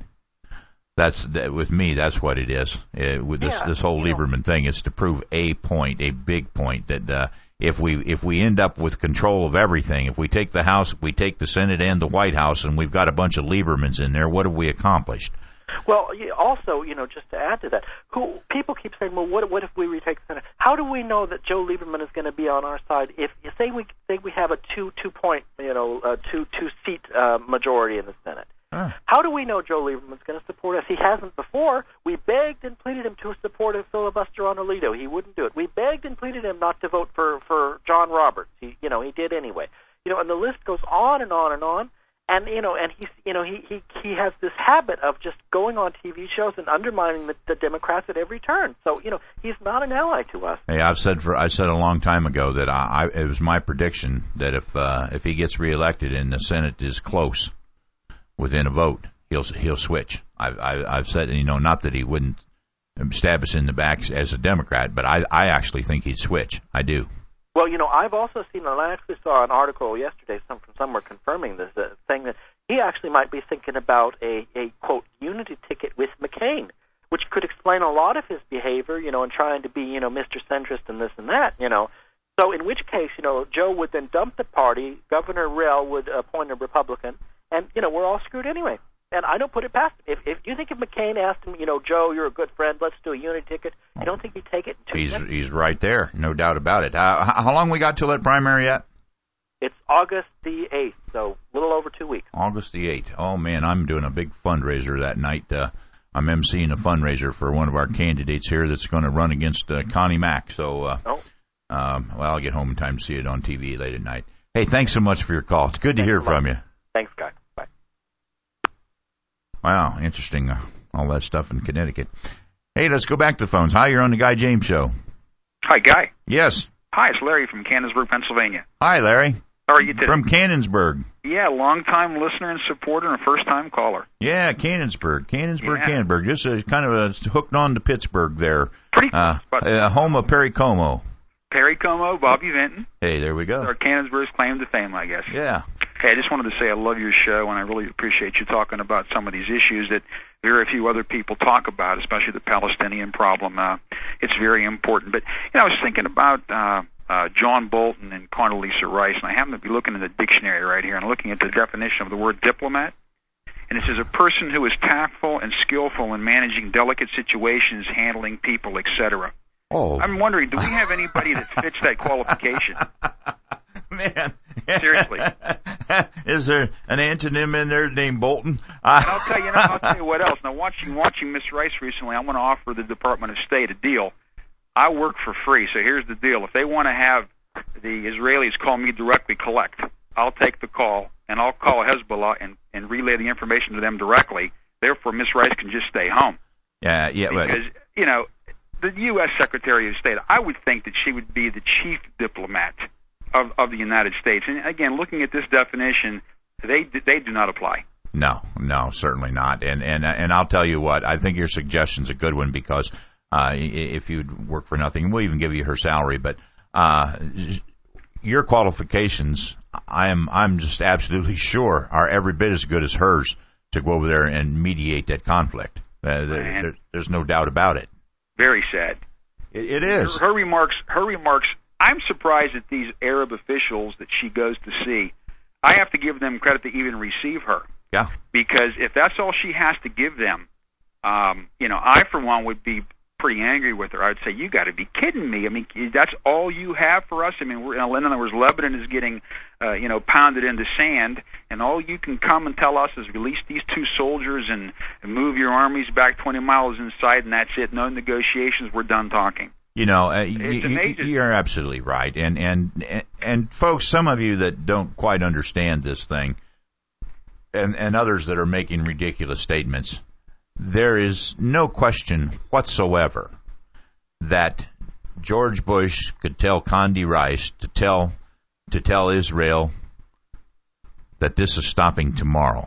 That's that, with me. That's what it is. Uh, with this yeah, this whole Lieberman know. thing, it's to prove a point, a big point that uh, if we if we end up with control of everything, if we take the House, if we take the Senate and the White House, and we've got a bunch of Liebermans in there, what have we accomplished? Well, also, you know, just to add to that, who people keep saying, well, what what if we retake the Senate? How do we know that Joe Lieberman is going to be on our side if say we say we have a two two point you know uh, two two seat uh, majority in the Senate? Huh. How do we know Joe Lieberman's going to support us? He hasn't before. We begged and pleaded him to support a filibuster on Alito. He wouldn't do it. We begged and pleaded him not to vote for for John Roberts. He you know he did anyway. You know, and the list goes on and on and on. And you know, and he's you know he he he has this habit of just going on T V shows and undermining the, the Democrats at every turn. So you know, he's not an ally to us. Hey, I've said for I said a long time ago that I, I it was my prediction that if uh, if he gets reelected and the Senate is close within a vote, he'll he'll switch. I've I, I've said, you know, not that he wouldn't stab us in the back as a Democrat, but I I actually think he'd switch. I do. Well, you know, I've also seen, and I actually saw an article yesterday some, from somewhere confirming this, uh, saying that he actually might be thinking about a, a, quote, unity ticket with McCain, which could explain a lot of his behavior, you know, and trying to be, you know, Mister Centrist and this and that, you know. So in which case, you know, Joe would then dump the party, Governor Rell would appoint a Republican, and, you know, we're all screwed anyway. And I don't put it past him. If, if you think if McCain asked him, you know, Joe, you're a good friend, let's do a unity ticket, I don't think he'd take it. In two he's minutes. he's right there, no doubt about it. Uh, how long we got till that primary yet? It's August the eighth, so a little over two weeks. August the eighth. Oh, man, I'm doing a big fundraiser that night. Uh, I'm emceeing a fundraiser for one of our candidates here that's going to run against uh, Connie Mack. So, uh, oh. um, well, I'll get home in time to see it on T V late at night. Hey, thanks so much for your call. It's good to Thanks hear so from much. you. Thanks, Guy. Bye. Wow, interesting, uh, all that stuff in Connecticut. Hey, let's go back to the phones. Hi, you're on the Guy James Show. Hi, Guy. Yes. Hi, it's Larry from Canonsburg, Pennsylvania. Hi, Larry. How are you today? From Canonsburg. Yeah, long-time listener and supporter and first-time caller. Yeah, Canonsburg. Canonsburg, yeah. Canonsburg. Just uh, kind of uh, hooked on to Pittsburgh there. Pretty uh, uh, home of Perry Como. Perry Como, Bobby Vinton. Hey, there we go. Our Canonsburg's claim to fame, I guess. Yeah. Hey, I just wanted to say I love your show, and I really appreciate you talking about some of these issues that very few other people talk about, especially the Palestinian problem. Uh, it's very important. But, you know, I was thinking about uh, uh, John Bolton and Condoleezza Rice, and I happen to be looking in the dictionary right here and looking at the definition of the word diplomat. And it says a person who is tactful and skillful in managing delicate situations, handling people, et cetera. Oh. I'm wondering, do we have anybody that fits that qualification? Man. Seriously. Is there an antonym in there named Bolton? And I'll tell you, you know, I'll tell you what else. Now, watching watching Miss Rice recently, I want to offer the Department of State a deal. I work for free, so here's the deal. If they want to have the Israelis call me directly, collect, I'll take the call, and I'll call Hezbollah and, and relay the information to them directly. Therefore, Miss Rice can just stay home. Yeah, yeah. Because, but... you know, the U S Secretary of State, I would think that she would be the chief diplomat of, of the United States. And again, looking at this definition, they they do not apply. No, no, certainly not. And and and I'll tell you what, I think your suggestion's a good one because uh, if you'd work for nothing, we'll even give you her salary. But uh, your qualifications, I'm I'm just absolutely sure are every bit as good as hers to go over there and mediate that conflict. Uh, there, there's no doubt about it. Very sad. It, it is. Her, her remarks. Her remarks. I'm surprised that these Arab officials that she goes to see, I have to give them credit to even receive her. Yeah. Because if that's all she has to give them, um, you know, I, for one, would be pretty angry with her. I would say, you got to be kidding me. I mean, that's all you have for us? I mean, we're, in other words, Lebanon is getting, uh, you know, pounded into sand, and all you can come and tell us is release these two soldiers and, and move your armies back twenty miles inside, and that's it. No negotiations. We're done talking. You know, uh, you, you're absolutely right. And, and, and folks, some of you that don't quite understand this thing, and, and others that are making ridiculous statements, there is no question whatsoever that George Bush could tell Condi Rice to tell to tell Israel that this is stopping tomorrow,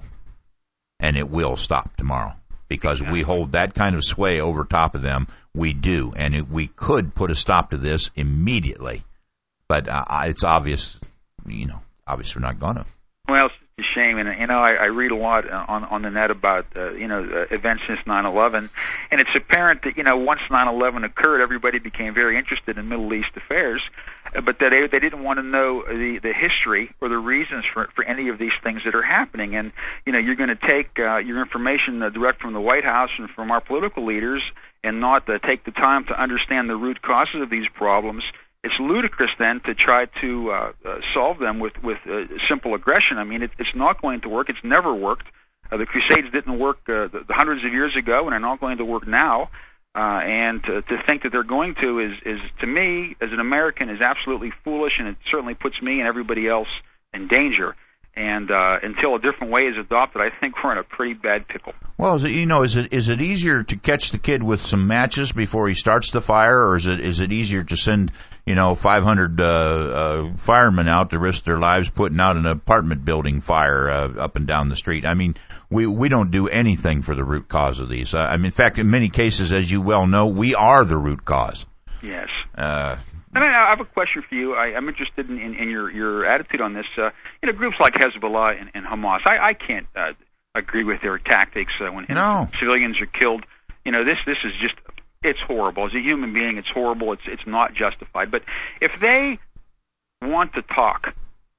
and it will stop tomorrow because exactly. we hold that kind of sway over top of them. We do, and it, we could put a stop to this immediately, but uh, it's obvious, you know, obvious we're not going to. Well, it's a shame, and you know, I, I read a lot on on the net about uh, you know uh, events since nine eleven, and it's apparent that you know once nine eleven occurred, everybody became very interested in Middle East affairs, uh, but that they they didn't want to know the the history or the reasons for for any of these things that are happening. And you know, you're going to take uh, your information uh, direct from the White House and from our political leaders, and not uh, take the time to understand the root causes of these problems. It's ludicrous then to try to uh, uh, solve them with with uh, simple aggression. I mean, it, it's not going to work. It's never worked. Uh, the Crusades didn't work uh, the, the hundreds of years ago, and are not going to work now. Uh, and to, to think that they're going to is, is, to me, as an American, is absolutely foolish, and it certainly puts me and everybody else in danger. And uh, until a different way is adopted, I think we're in a pretty bad pickle. Well, is it, you know, is it is it easier to catch the kid with some matches before he starts the fire, or is it is it easier to send, you know, five hundred uh, uh, firemen out to risk their lives putting out an apartment building fire uh, up and down the street? I mean, we we don't do anything for the root cause of these. Uh, I mean, in fact, in many cases, as you well know, we are the root cause. Yes. Uh, I mean, I have a question for you. I, I'm interested in, in, in your, your attitude on this. Uh, you know, groups like Hezbollah and, and Hamas, I, I can't uh, agree with their tactics uh, when no. civilians are killed. You know, this this is just, it's horrible. As a human being, it's horrible. It's it's not justified. But if they want to talk,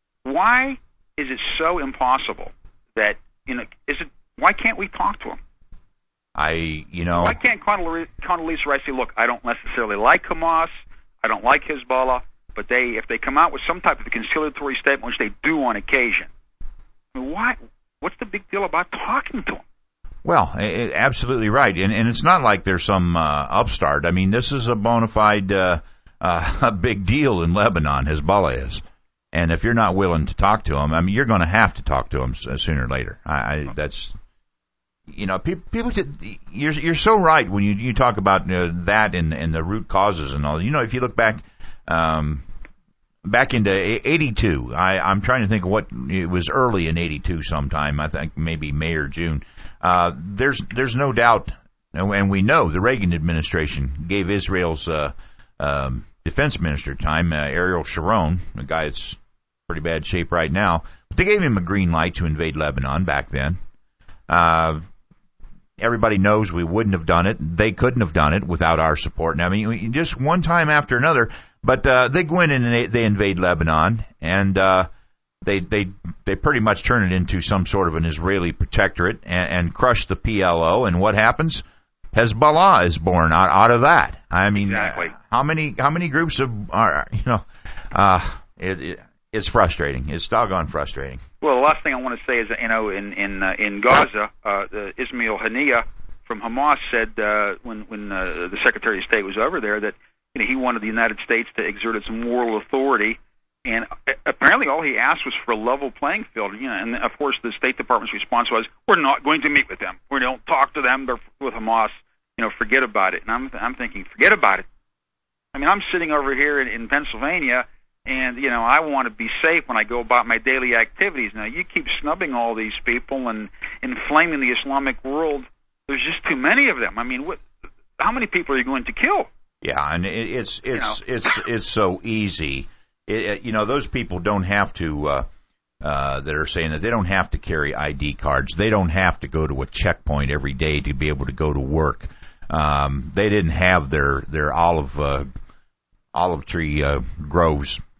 why is it so impossible that, you know, is it, why can't we talk to them? I, you know. Why can't Condoleezza Rice say, look, I don't necessarily like Hamas, I don't like Hezbollah, but they, if they come out with some type of conciliatory statement, which they do on occasion, I mean, why? What's the big deal about talking to them? Well, it, absolutely right, and and it's not like there's some uh, upstart. I mean, this is a bona fide uh, uh, a big deal in Lebanon. Hezbollah is, and if you're not willing to talk to them, I mean, you're going to have to talk to them sooner or later. I, I that's. You know, people, people, you're, you're so right when you, you talk about uh, that and, and the root causes and all. You know, if you look back, um, back into eighty-two, I, I'm trying to think of what, it was early in eighty-two sometime, I think maybe May or June. Uh, there's, there's no doubt, and we know the Reagan administration gave Israel's, uh, um, defense minister time, uh, Ariel Sharon, a guy that's pretty bad shape right now, but they gave him a green light to invade Lebanon back then. Uh, Everybody knows we wouldn't have done it. They couldn't have done it without our support. And I mean, just one time after another. But uh, they go in and they, they invade Lebanon, and uh, they they they pretty much turn it into some sort of an Israeli protectorate and, and crush the P L O. And what happens? Hezbollah is born out, out of that. I mean, exactly. uh, how many how many groups of are you know? Uh, it, it, it's frustrating. It's doggone frustrating. Well, the last thing I want to say is that, you know, in in uh, in Gaza, uh, the Ismail Haniyeh from Hamas said uh, when when uh, the Secretary of State was over there that, you know, he wanted the United States to exert its moral authority, and apparently all he asked was for a level playing field. You know, and of course the State Department's response was, "We're not going to meet with them. We don't talk to them. They're with Hamas. You know, forget about it." And I'm I'm thinking, forget about it. I mean, I'm sitting over here in, in Pennsylvania. And, you know, I want to be safe when I go about my daily activities. Now, you keep snubbing all these people and inflaming the Islamic world. There's just too many of them. I mean, what, how many people are you going to kill? Yeah, and it, it's it's you know. it's it's so easy. It, you know, those people don't have to. Uh, uh, that are saying that they don't have to carry I D cards. They don't have to go to a checkpoint every day to be able to go to work. Um, they didn't have their their olive uh, olive tree uh, groves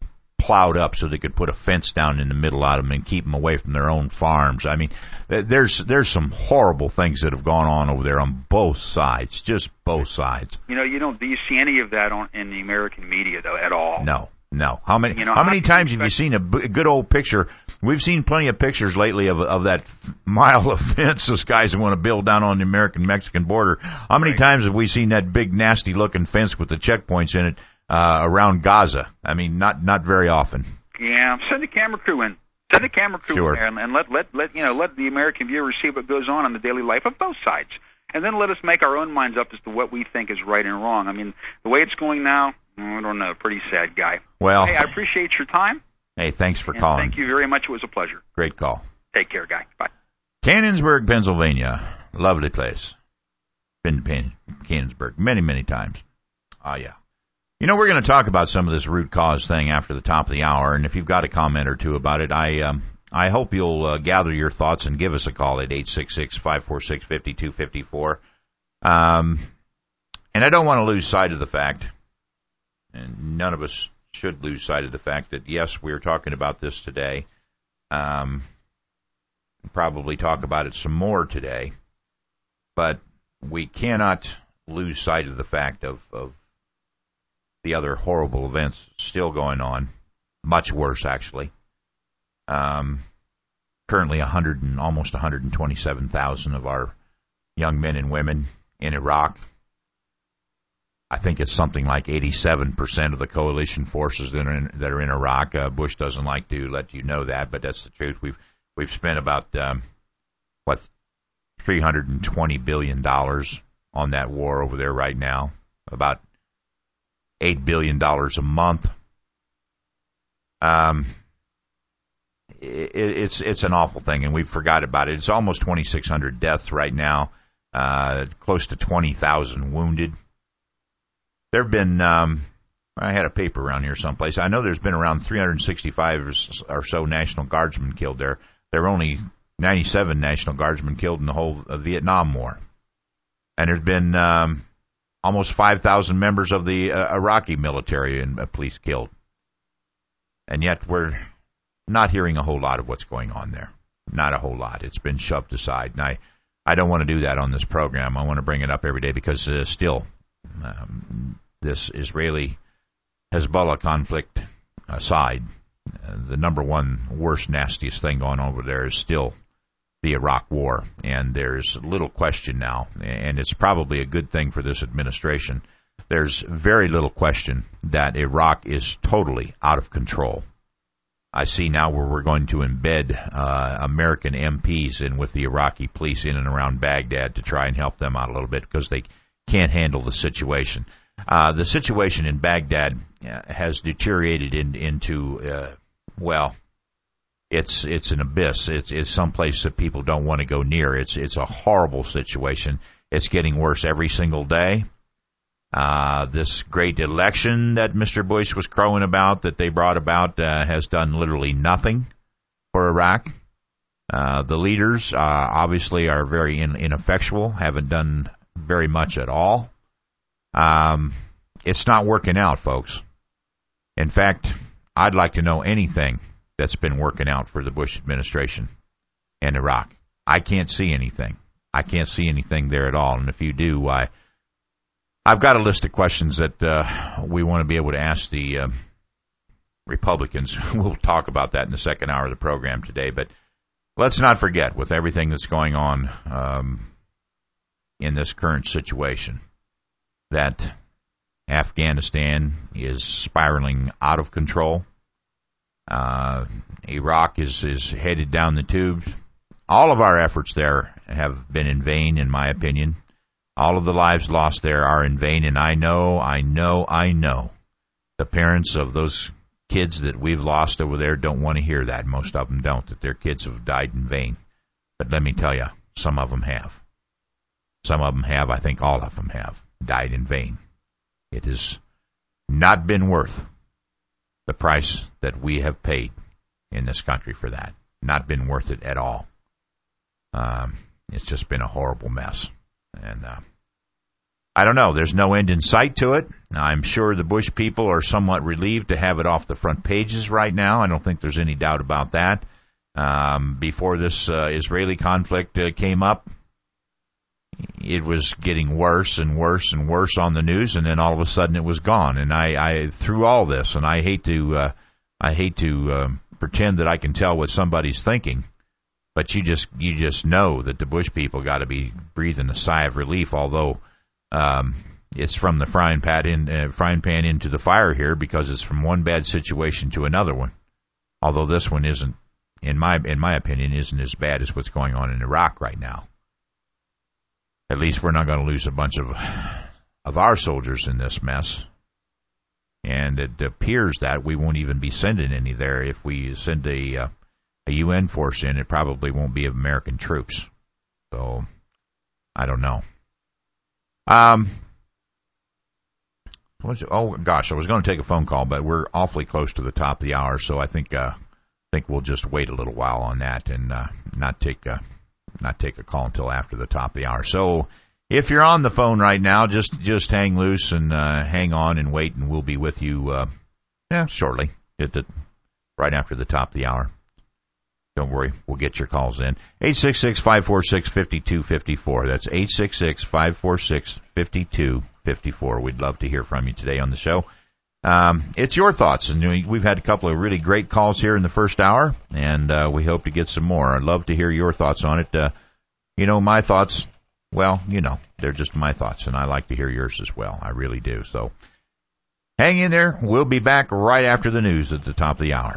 plowed up so they could put a fence down in the middle of them and keep them away from their own farms. I mean, there's there's some horrible things that have gone on over there on both sides, just both sides. You know, you don't do you see any of that on in the American media though at all? No, no. How many you know, how many times have you seen a b- good old picture? We've seen plenty of pictures lately of of that mile of fence those guys want to build down on the American-Mexican border. How many right. times have we seen that big, nasty-looking fence with the checkpoints in it uh, around Gaza? I mean, not not very often. Yeah, send the camera crew in. Send the camera crew sure. in there, and, and let let let you know let the American viewers see what goes on in the daily life of both sides, and then let us make our own minds up as to what we think is right and wrong. I mean, the way it's going now, I don't know. Pretty sad guy. Well, hey, I appreciate your time. Hey, thanks for and calling. Thank you very much. It was a pleasure. Great call. Take care, guy. Bye. Cannonsburg, Pennsylvania. Lovely place. Been to Pen- Cannonsburg many, many times. Ah, yeah. You know, we're going to talk about some of this root cause thing after the top of the hour, and if you've got a comment or two about it, I um, I hope you'll uh, gather your thoughts and give us a call at eight six six, five four six, five two five four. Um, and I don't want to lose sight of the fact, and none of us should lose sight of the fact that, yes, we're talking about this today. Um, probably talk about it some more today. But we cannot lose sight of the fact of, of the other horrible events still going on. Much worse, actually. Um, currently, one hundred and almost one hundred twenty-seven thousand of our young men and women in Iraq. I think it's something like eighty-seven percent of the coalition forces that are in, that are in Iraq. Uh, Bush doesn't like to let you know that, but that's the truth. We've we've spent about um, what three hundred twenty billion dollars on that war over there right now. About eight billion dollars a month. Um, it, it's it's an awful thing, and we forgot about it. It's almost twenty-six hundred deaths right now. Uh, close to twenty thousand wounded. There have been, um, I had a paper around here someplace. I know there's been around three hundred sixty-five or so National Guardsmen killed there. There were only ninety-seven National Guardsmen killed in the whole of Vietnam War. And there's been um, almost five thousand members of the uh, Iraqi military and uh, police killed. And yet we're not hearing a whole lot of what's going on there. Not a whole lot. It's been shoved aside. And I, I don't want to do that on this program. I want to bring it up every day because uh, still... Um, this Israeli-Hezbollah conflict aside, uh, the number one worst, nastiest thing going on over there is still the Iraq War. And there's little question now, and it's probably a good thing for this administration, there's very little question that Iraq is totally out of control. I see now where we're going to embed uh, American M Ps in with the Iraqi police in and around Baghdad to try and help them out a little bit because they can't handle the situation. Uh, the situation in Baghdad uh, has deteriorated in, into, uh, well, it's it's an abyss. It's it's someplace that people don't want to go near. It's it's a horrible situation. It's getting worse every single day. Uh, this great election that Mister Bush was crowing about, that they brought about, uh, has done literally nothing for Iraq. Uh, the leaders uh, obviously are very in, ineffectual, haven't done very much at all. Um, it's not working out, folks. In fact, I'd like to know anything that's been working out for the Bush administration in Iraq. I can't see anything. I can't see anything there at all. And if you do, I, I've got a list of questions that uh, we want to be able to ask the uh, Republicans. We'll talk about that in the second hour of the program today. But let's not forget, with everything that's going on um, in this current situation, that Afghanistan is spiraling out of control. Uh, Iraq is, is headed down the tubes. All of our efforts there have been in vain, in my opinion. All of the lives lost there are in vain, and I know, I know, I know the parents of those kids that we've lost over there don't want to hear that. Most of them don't, that their kids have died in vain. But let me tell you, some of them have. Some of them have, I think all of them have, died in vain. It has not been worth the price that we have paid in this country for that. Not been worth it at all. Um, it's just been a horrible mess. And uh, I don't know. There's no end in sight to it. I'm sure the Bush people are somewhat relieved to have it off the front pages right now. I don't think there's any doubt about that. Um, before this uh, Israeli conflict uh, came up, it was getting worse and worse and worse on the news, and then all of a sudden it was gone. And I, I through all this, and I hate to, uh, I hate to uh, pretend that I can tell what somebody's thinking, but you just, you just know that the Bush people got to be breathing a sigh of relief, although. Um, it's from the frying pan in uh, frying pan into the fire here because it's from one bad situation to another one. Although this one isn't, in my in my opinion, isn't as bad as what's going on in Iraq right now. At least we're not going to lose a bunch of of our soldiers in this mess. And it appears that we won't even be sending any there. If we send a uh, a U N force in, it probably won't be American troops. So I don't know. Um, what's it? Oh gosh, I was going to take a phone call, but we're awfully close to the top of the hour, so I think uh, think we'll just wait a little while on that and uh, not take a, not take a call until after the top of the hour. So if you're on the phone right now, just just hang loose and uh, hang on and wait, and we'll be with you uh, yeah shortly at the right after the top of the hour. Don't worry, we'll get your calls in. eight six six, five four six, five two five four. That's eight six six, five four six, five two five four. We'd love to hear from you today on the show. Um, it's your thoughts, and we've had a couple of really great calls here in the first hour, and uh, we hope to get some more. I'd love to hear your thoughts on it. Uh, you know, my thoughts, well, you know, they're just my thoughts, and I like to hear yours as well. I really do. So hang in there. We'll be back right after the news at the top of the hour.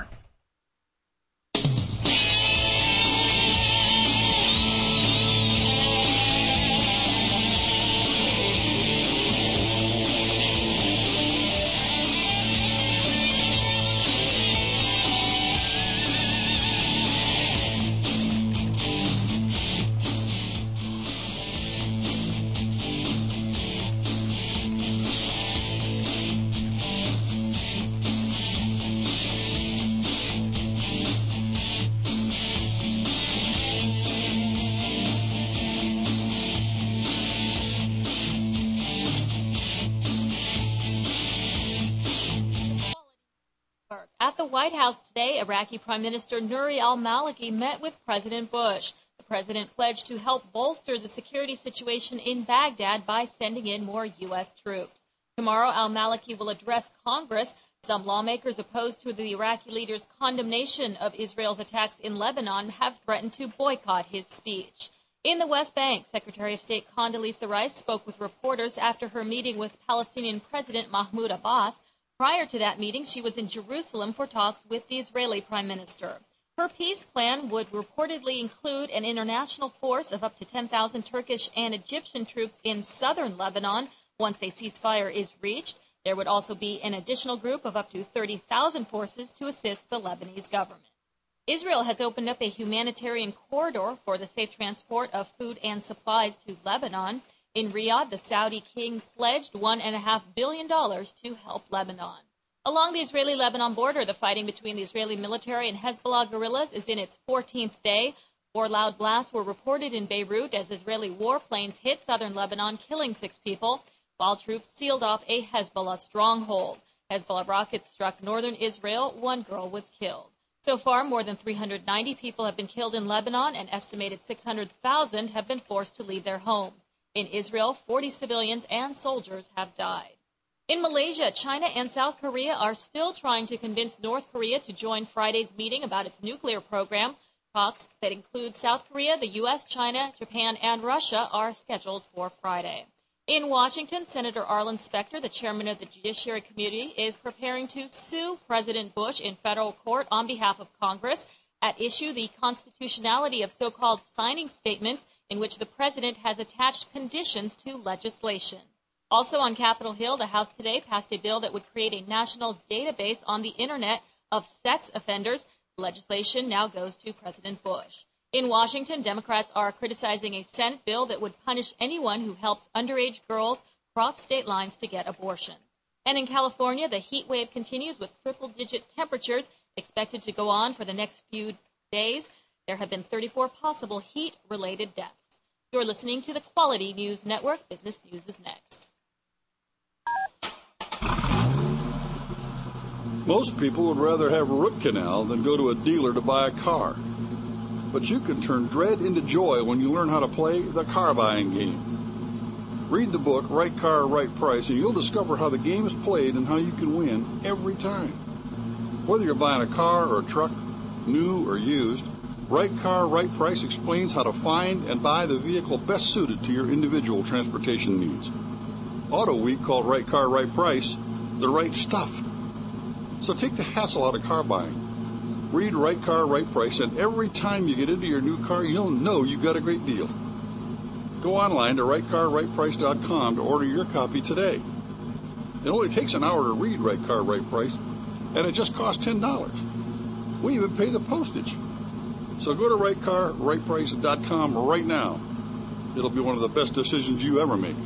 At the White House today, Iraqi Prime Minister Nouri al-Maliki met with President Bush. The president pledged to help bolster the security situation in Baghdad by sending in more U S troops. Tomorrow, al-Maliki will address Congress. Some lawmakers opposed to the Iraqi leader's condemnation of Israel's attacks in Lebanon have threatened to boycott his speech. In the West Bank, Secretary of State Condoleezza Rice spoke with reporters after her meeting with Palestinian President Mahmoud Abbas. Prior to that meeting, she was in Jerusalem for talks with the Israeli Prime Minister. Her peace plan would reportedly include an international force of up to ten thousand Turkish and Egyptian troops in southern Lebanon once a ceasefire is reached. There would also be an additional group of up to thirty thousand forces to assist the Lebanese government. Israel has opened up a humanitarian corridor for the safe transport of food and supplies to Lebanon. In Riyadh, the Saudi king pledged one point five billion dollars to help Lebanon. Along the Israeli-Lebanon border, the fighting between the Israeli military and Hezbollah guerrillas is in its fourteenth day. Four loud blasts were reported in Beirut as Israeli warplanes hit southern Lebanon, killing six people, while troops sealed off a Hezbollah stronghold. Hezbollah rockets struck northern Israel. One girl was killed. So far, more than three hundred ninety people have been killed in Lebanon, and estimated six hundred thousand have been forced to leave their homes. In Israel, forty civilians and soldiers have died. In Malaysia, China and South Korea are still trying to convince North Korea to join Friday's meeting about its nuclear program. Talks that include South Korea, the U S, China, Japan, and Russia are scheduled for Friday. In Washington, Senator Arlen Specter, the chairman of the Judiciary Committee, is preparing to sue President Bush in federal court on behalf of Congress. At issue, the constitutionality of so-called signing statements in which the president has attached conditions to legislation. Also on Capitol Hill, the House today passed a bill that would create a national database on the Internet of sex offenders. The legislation now goes to President Bush. In Washington, Democrats are criticizing a Senate bill that would punish anyone who helps underage girls cross state lines to get abortions. And in California, the heat wave continues with triple-digit temperatures expected to go on for the next few days. There have been thirty-four possible heat-related deaths. You're listening to the Quality News Network. Business News is next. Most people would rather have a root canal than go to a dealer to buy a car. But you can turn dread into joy when you learn how to play the car buying game. Read the book, Right Car, Right Price, and you'll discover how the game is played and how you can win every time. Whether you're buying a car or a truck, new or used, Right Car, Right Price explains how to find and buy the vehicle best suited to your individual transportation needs. Auto Week called Right Car, Right Price the right stuff. So take the hassle out of car buying. Read Right Car, Right Price, and every time you get into your new car, you'll know you got a great deal. Go online to right car right price dot com to order your copy today. It only takes an hour to read Right Car, Right Price, and it just costs ten dollars. We even pay the postage. So go to right car right price dot com right now. It'll be one of the best decisions you ever make.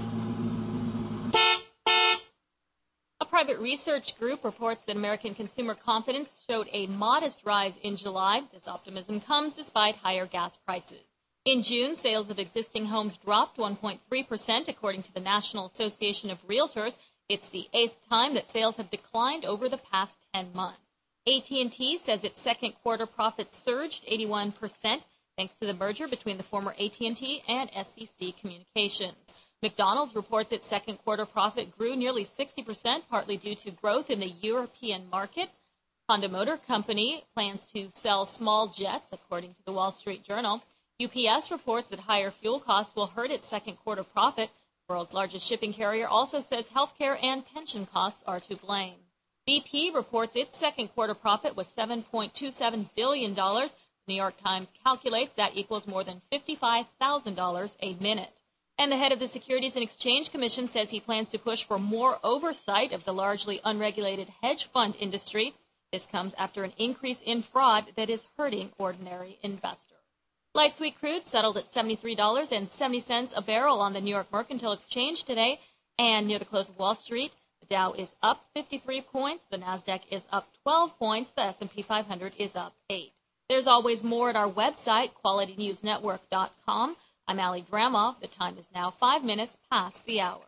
A private research group reports that American consumer confidence showed a modest rise in July. This optimism comes despite higher gas prices. In June, sales of existing homes dropped one point three percent, according to the National Association of Realtors. It's the eighth time that sales have declined over the past ten months. A T and T says its second quarter profits surged eighty-one percent thanks to the merger between the former A T and T and S B C Communications. McDonald's reports its second quarter profit grew nearly sixty percent, partly due to growth in the European market. Honda Motor Company plans to sell small jets, according to the Wall Street Journal. U P S reports that higher fuel costs will hurt its second quarter profit. The world's largest shipping carrier also says healthcare and pension costs are to blame. B P reports its second quarter profit was seven point two seven billion dollars. The New York Times calculates that equals more than fifty-five thousand dollars a minute. And the head of the Securities and Exchange Commission says he plans to push for more oversight of the largely unregulated hedge fund industry. This comes after an increase in fraud that is hurting ordinary investors. Light sweet crude settled at seventy-three dollars and seventy cents a barrel on the New York Mercantile Exchange today. And near the close of Wall Street, the Dow is up fifty-three points, the NASDAQ is up twelve points, the S and P five hundred is up eight. There's always more at our website, quality news network dot com. I'm Allie Grandma. The time is now five minutes past the hour.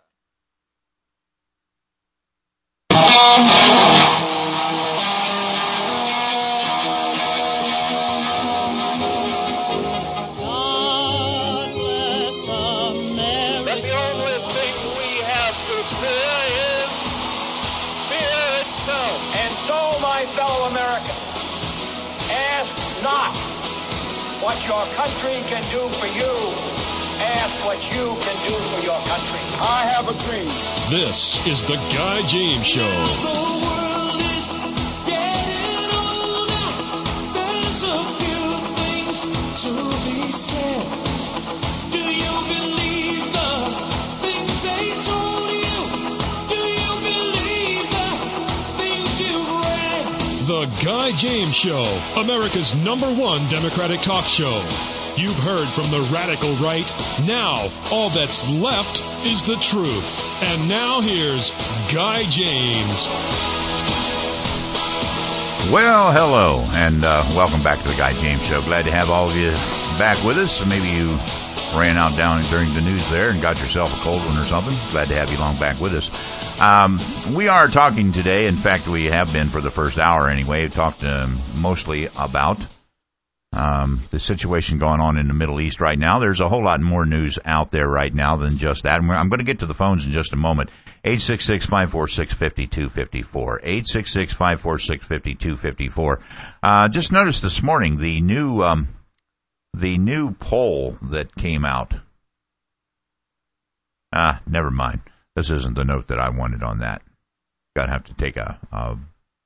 Fellow Americans, ask not what your country can do for you. Ask what you can do for your country. I have a dream. This is the Guy James Show. The world is getting older. There's a few things to be said. Do you believe the things they told you? Do you believe the things you read? The Guy James Show, America's number one Democratic talk show. You've heard from the radical right. Now, all that's left is the truth. And now here's Guy James. Well, hello, and uh, welcome back to the Guy James Show. Glad to have all of you back with us. Maybe you ran out down during the news there and got yourself a cold one or something. Glad to have you along back with us. Um, we are talking today, in fact, we have been for the first hour anyway, talked um, mostly about um, the situation going on in the Middle East right now. There's a whole lot more news out there right now than just that. And I'm going to get to the phones in just a moment. eight six six, five four six, five two five four. eight six six, five four six, five two five four. Uh, just noticed this morning the new, um, the new poll that came out. Ah, never mind. This isn't the note that I wanted on that. Gotta have to take a, a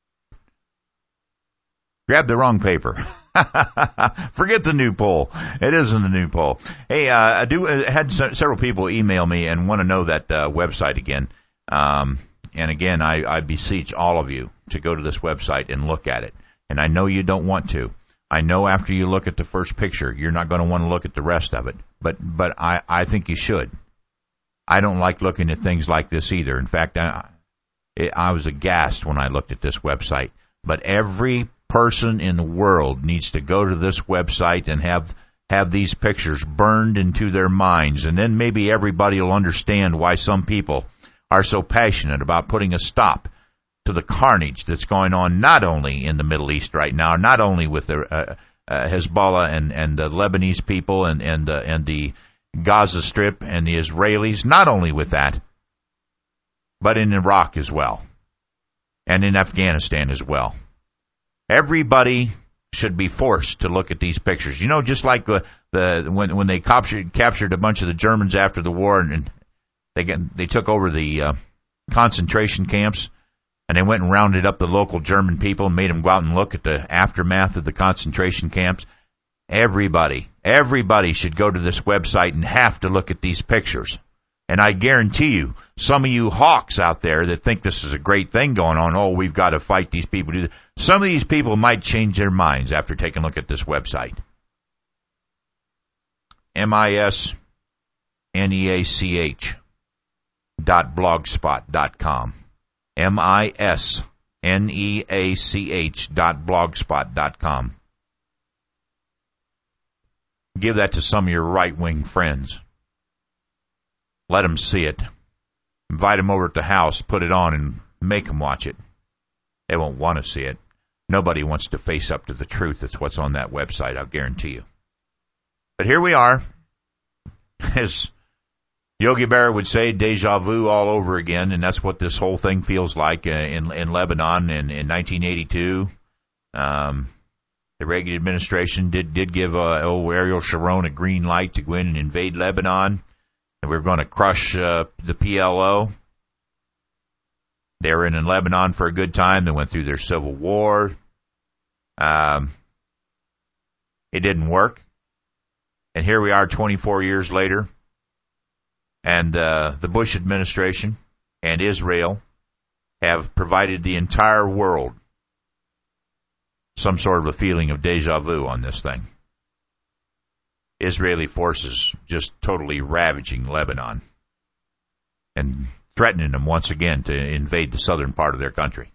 grab the wrong paper. Forget the new poll. It isn't a new poll. Hey, uh, I do I had se- several people email me and want to know that uh, website again. Um, and again, I, I beseech all of you to go to this website and look at it. And I know you don't want to. I know after you look at the first picture, you're not going to want to look at the rest of it. But but I, I think you should. I don't like looking at things like this either. In fact, I, it, I was aghast when I looked at this website. But every person in the world needs to go to this website and have have these pictures burned into their minds. And then maybe everybody will understand why some people are so passionate about putting a stop to the carnage that's going on not only in the Middle East right now, not only with the uh, uh, Hezbollah and, and the Lebanese people and, and, uh, and the Gaza Strip and the Israelis, not only with that, but in Iraq as well, and in Afghanistan as well. Everybody should be forced to look at these pictures. You know, just like the, the when when they captured captured a bunch of the Germans after the war, and, and they get, they took over the uh, concentration camps, and they went and rounded up the local German people and made them go out and look at the aftermath of the concentration camps. Everybody, everybody should go to this website and have to look at these pictures. And I guarantee you, some of you hawks out there that think this is a great thing going on, oh, we've got to fight these people. Some of these people might change their minds after taking a look at this website. M I S N E A C H dot blogspot dot com. M I S N E A C H dot blogspot dot com. Give that to some of your right-wing friends. Let them see it. Invite them over at the house, put it on, and make them watch it. They won't want to see it. Nobody wants to face up to the truth. That's what's on that website, I'll guarantee you. But here we are. As Yogi Berra would say, deja vu all over again, and that's what this whole thing feels like uh, in, in Lebanon in, in nineteen eighty-two. Um, the Reagan administration did, did give uh, old Ariel Sharon a green light to go in and invade Lebanon. And we were going to crush uh, the P L O. They were in, in Lebanon for a good time. They went through their civil war. Um, it didn't work. And here we are twenty-four years later. And uh, the Bush administration and Israel have provided the entire world some sort of a feeling of deja vu on this thing. Israeli forces just totally ravaging Lebanon and threatening them once again to invade the southern part of their country.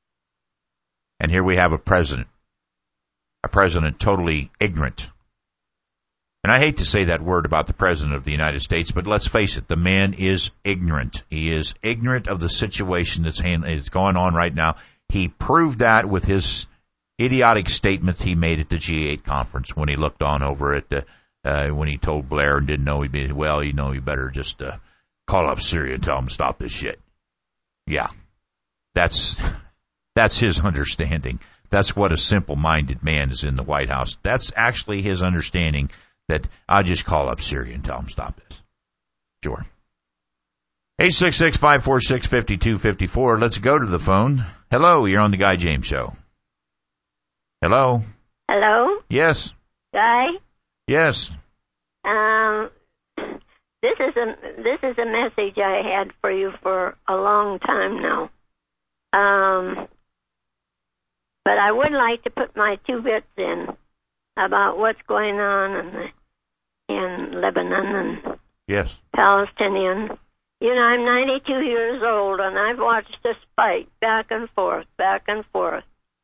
And here we have a president, a president totally ignorant. And I hate to say that word about the president of the United States, but let's face it, the man is ignorant. He is ignorant of the situation that's going on right now. He proved that with his idiotic statement he made at the G eight conference when he looked on over at the Uh, when he told Blair and didn't know he'd be, well, you know, you better just uh, call up Syria and tell them to stop this shit. Yeah, that's that's his understanding. That's what a simple-minded man is in the White House. That's actually his understanding, that I'll just call up Syria and tell them to stop this. Sure. eight six six, five four six, five two five four. Let's go to the phone. Hello, you're on the Guy James Show. Hello? Hello? Yes. Guy? Yes. Um, this is a this is a message I had for you for a long time now. Um, but I would like to put my two bits in about what's going on in the, in Lebanon and yes, Palestinian. You know, I'm ninety-two years old, and I've watched this fight back and forth, back and forth.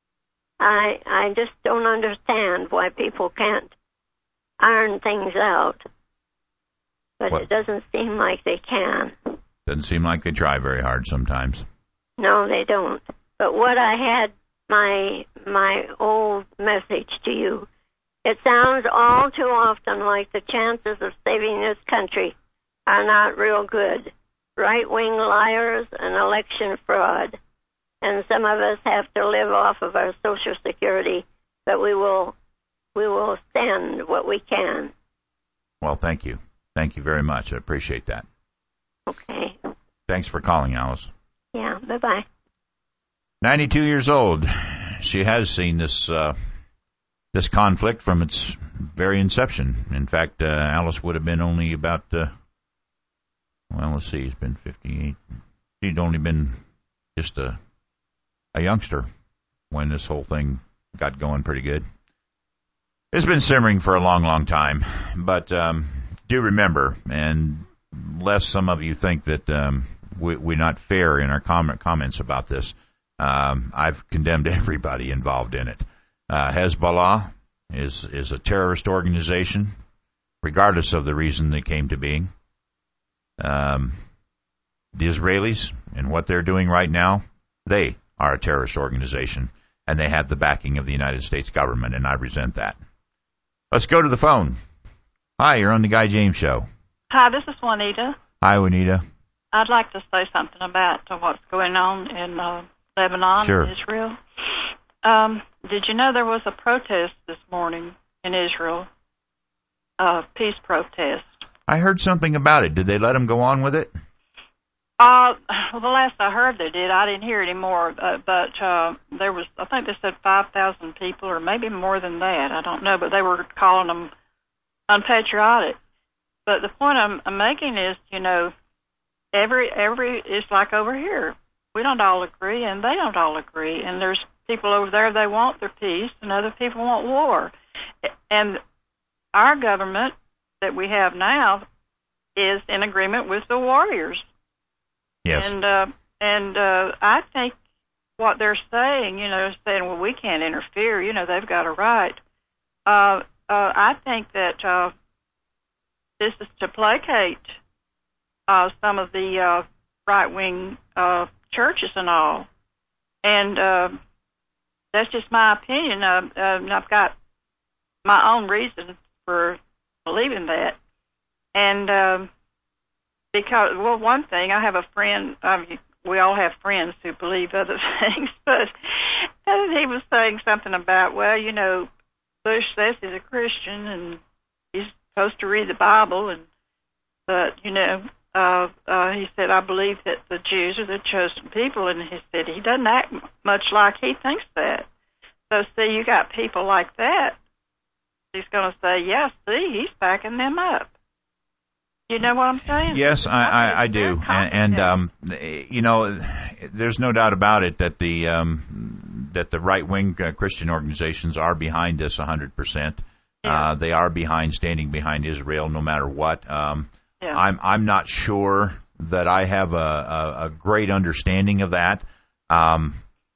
I I just don't understand why people can't iron things out. But what? It doesn't seem like they can. Doesn't seem like they try very hard sometimes. No, they don't. But what I had, my my old message to you, it sounds all too often like the chances of saving this country are not real good. Right-wing liars and election fraud. And some of us have to live off of our Social Security, but we will we will send what we can. Well, thank you. Thank you very much. I appreciate that. Okay. Thanks for calling, Alice. Yeah, bye-bye. ninety-two years old. She has seen this uh, this conflict from its very inception. In fact, uh, Alice would have been only about, uh, well, let's see, it's been fifty-eight. She'd only been just a, a youngster when this whole thing got going pretty good. It's been simmering for a long, long time. But um, do remember, and lest some of you think that um, we, we're not fair in our comment, comments about this, um, I've condemned everybody involved in it. Uh, Hezbollah is, is a terrorist organization, regardless of the reason they came to being. Um, the Israelis and what they're doing right now, they are a terrorist organization, and they have the backing of the United States government, and I resent that. Let's go to the phone. Hi, you're on the Guy James Show. Hi, this is Juanita. Hi, Juanita. I'd like to say something about uh, what's going on in uh, Lebanon Sure. and Israel. Um, did you know there was a protest this morning in Israel, a peace protest? I heard something about it. Did they let him go on with it? Uh, well, the last I heard they did. I didn't hear any more, uh, but uh, there was, I think they said five thousand people, or maybe more than that. I don't know, but they were calling them unpatriotic. But the point I'm, I'm making is, you know, every every it's like over here. We don't all agree, and they don't all agree. And there's people over there, they want their peace, and other people want war. And our government that we have now is in agreement with the warriors. Yes. And uh, and uh, I think what they're saying, you know, saying, well, we can't interfere. You know, they've got a right. Uh, uh, I think that uh, this is to placate uh, some of the uh, right-wing uh, churches and all. And uh, that's just my opinion. Uh, uh, and I've got my own reason for believing that. And um, because, well, one thing, I have a friend, um, we all have friends who believe other things, but he was saying something about, well, you know, Bush says he's a Christian and he's supposed to read the Bible, and but, you know, uh, uh, he said, I believe that the Jews are the chosen people, and he said he doesn't act much like he thinks that. So, see, you got people like that. He's going to say, yeah, see, he's backing them up. You know what I'm saying? Yes, I, I, I do. And, and um, you know, there's no doubt about it that the um, that the right-wing uh, Christian organizations are behind this one hundred percent. Yeah. Uh, they are behind, standing behind Israel no matter what. Um, yeah. I'm I'm not sure that I have a, a, a great understanding of that. Um,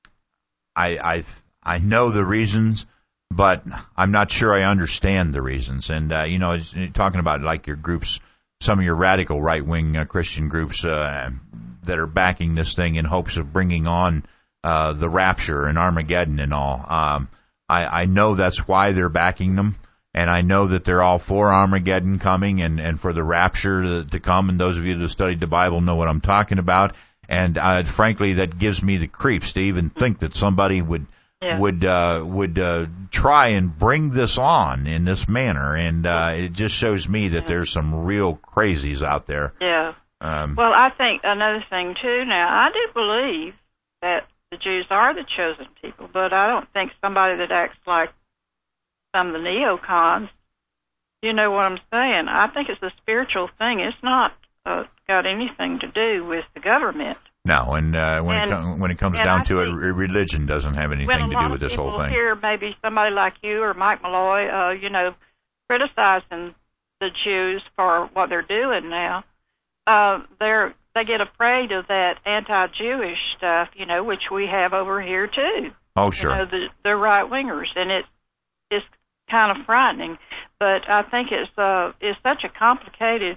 I I I know the reasons, but I'm not sure I understand the reasons. And uh, you know, it's, talking about like your groups. Some of your radical right-wing uh, Christian groups uh, that are backing this thing in hopes of bringing on uh, the rapture and Armageddon and all. Um, I, I know that's why they're backing them, and I know that they're all for Armageddon coming and, and for the rapture to, to come, and those of you that studied the Bible know what I'm talking about. And uh, frankly, that gives me the creeps to even think that somebody would Yeah. would uh, would uh, try and bring this on in this manner, and uh, it just shows me that yeah. there's some real crazies out there. Yeah. Um, well, I think another thing too. Now, I do believe that the Jews are the chosen people, but I don't think somebody that acts like some of the neocons. You know what I'm saying? I think it's a spiritual thing. It's not uh, got anything to do with the government. No, and uh, when and, it com- when it comes and down I to it, religion doesn't have anything to do with this whole thing. When a lot of people hear maybe somebody like you or Mike Malloy, uh, you know, criticizing the Jews for what they're doing now, uh, they're they get afraid of that anti-Jewish stuff, you know, which we have over here too. Oh, sure. You know, the the right wingers, and it it's kind of frightening. But I think it's uh it's such a complicated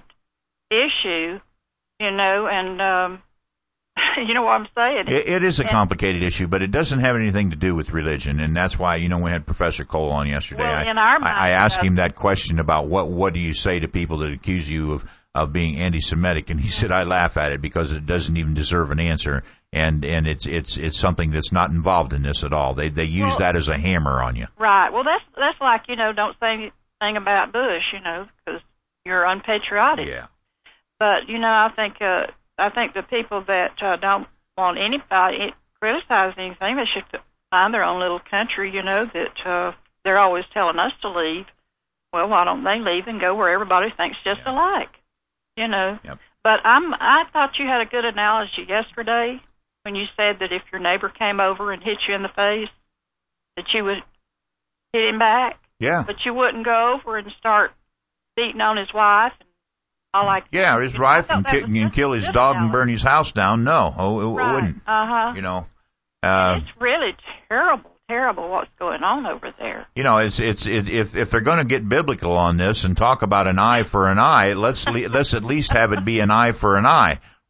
issue, you know, and. Um, You know what I'm saying? It, it is a complicated issue, but it doesn't have anything to do with religion, and that's why, you know, we had Professor Cole on yesterday. Well, I, in our mind, I, I asked him that question about what what do you say to people that accuse you of, of being anti-Semitic, and he said, I laugh at it because it doesn't even deserve an answer, and and it's it's it's something that's not involved in this at all. They they use well, that as a hammer on you. Right. Well, that's that's like, you know, don't say anything about Bush, you know, because you're unpatriotic. Yeah. But you know, I think uh, I think the people that uh, don't want anybody criticize anything, they should find their own little country, you know, that uh, they're always telling us to leave. Well, why don't they leave and go where everybody thinks just yeah. alike, you know? Yep. But I'm, I thought you had a good analogy yesterday when you said that if your neighbor came over and hit you in the face, that you would hit him back. Yeah. But you wouldn't go over and start beating on his wife and all like that. Yeah, his wife and, ki- and kill his dog and burn his house down. No, oh, it, right. it wouldn't. Uh-huh. You know. Uh, it's really terrible, terrible what's going on over there. You know, it's it's it, if if they're going to get biblical on this and talk about an eye for an eye, let's le- let's at least have it be an eye for an eye,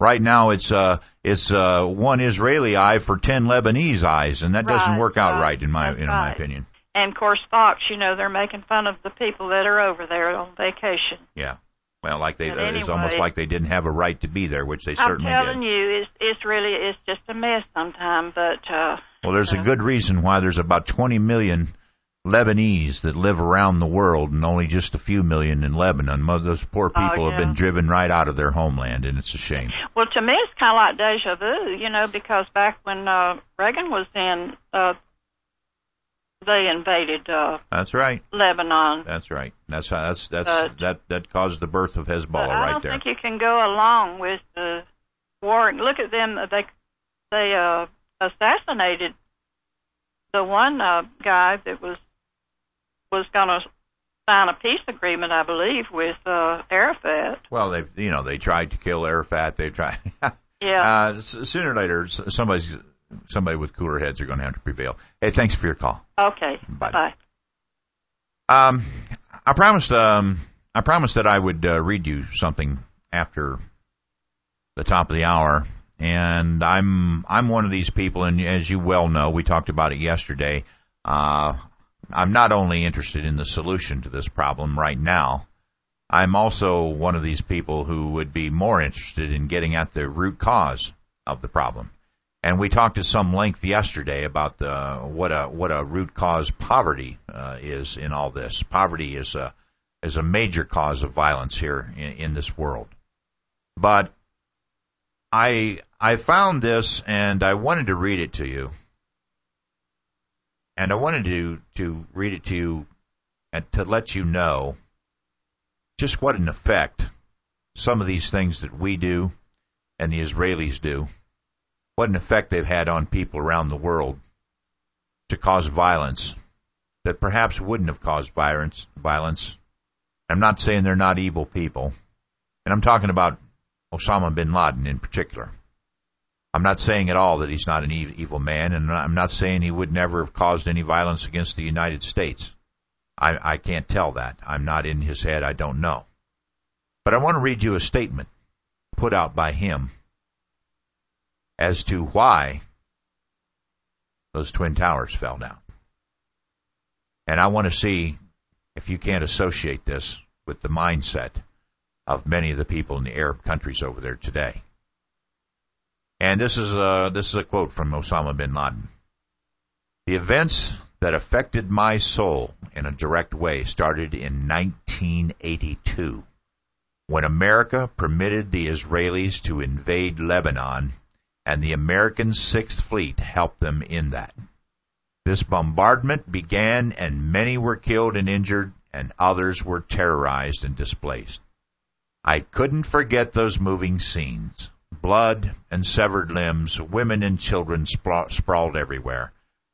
Right now, it's uh, it's uh, one Israeli eye for ten Lebanese eyes, and that doesn't Right, work out right. right in my That's in my right. opinion. And of course, Fox, you know, they're making fun of the people that are over there on vacation. Yeah. Well, like they, But uh, it's anyway, almost like they didn't have a right to be there, which they I'm certainly telling did. you, it's it's really it's just a mess sometimes. But uh, Well, there's uh, a good reason why there's about twenty million Lebanese that live around the world, and only just a few million in Lebanon. Most of those poor Oh, people have yeah. been driven right out of their homeland, and it's a shame. well, to me, it's kind of like deja vu, you know, because back when uh, Reagan was in, uh, they invaded uh, That's right. Lebanon. That's right. That's how, that's that's But- that that caused the birth of Hezbollah But I right don't there. think you can go along with the war. Look at them; they they uh, assassinated the one uh, guy that was was going to sign a peace agreement, I believe, with uh, Arafat. Well, they you know they tried to kill Arafat. They tried. Yeah. Uh, s- sooner or later, s- somebody's somebody with cooler heads are going to have to prevail. Hey, thanks for your call. Okay. Bye. Bye. Um, I promised um I promised that I would uh, read you something after the top of the hour, and I'm I'm one of these people, and as you well know, we talked about it yesterday. Uh, I'm not only interested in the solution to this problem right now, I'm also one of these people who would be more interested in getting at the root cause of the problem. And we talked at some length yesterday about the, what a what a root cause poverty uh, is in all this. Poverty is a is a major cause of violence here in, in this world. But I I found this, and I wanted to read it to you. And I wanted to to read it to you and to let you know just what an effect some of these things that we do and the Israelis do, what an effect they've had on people around the world to cause violence that perhaps wouldn't have caused violence. Violence. I'm not saying they're not evil people, and I'm talking about Osama bin Laden in particular. I'm not saying at all that he's not an evil man, and I'm not saying he would never have caused any violence against the United States. I, I can't tell that. I'm not in his head. I don't know. But I want to read you a statement put out by him as to why those Twin Towers fell down. And I want to see if you can't associate this with the mindset of many of the people in the Arab countries over there today. And this is a, this is a quote from Osama bin Laden. The events that affected my soul in a direct way started in nineteen eighty-two, when America permitted the Israelis to invade Lebanon, and the American Sixth Fleet helped them in that. This bombardment began, and many were killed and injured, and others were terrorized and displaced. I couldn't forget those moving scenes. Blood and severed limbs, women and children spra- sprawled everywhere.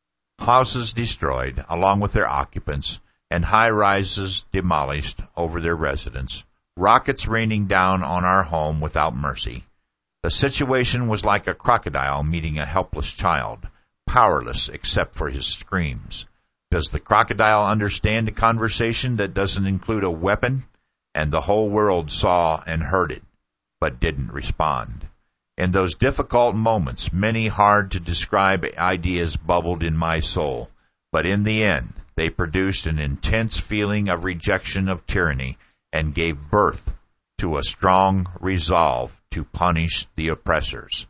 Houses destroyed, along with their occupants, and high-rises demolished over their residents. Rockets raining down on our home without mercy. The situation was like a crocodile meeting a helpless child, powerless except for his screams. Does the crocodile understand a conversation that doesn't include a weapon? And the whole world saw and heard it, but didn't respond. In those difficult moments, many hard-to-describe ideas bubbled in my soul, but in the end, they produced an intense feeling of rejection of tyranny and gave birth to a strong resolve to punish the oppressors.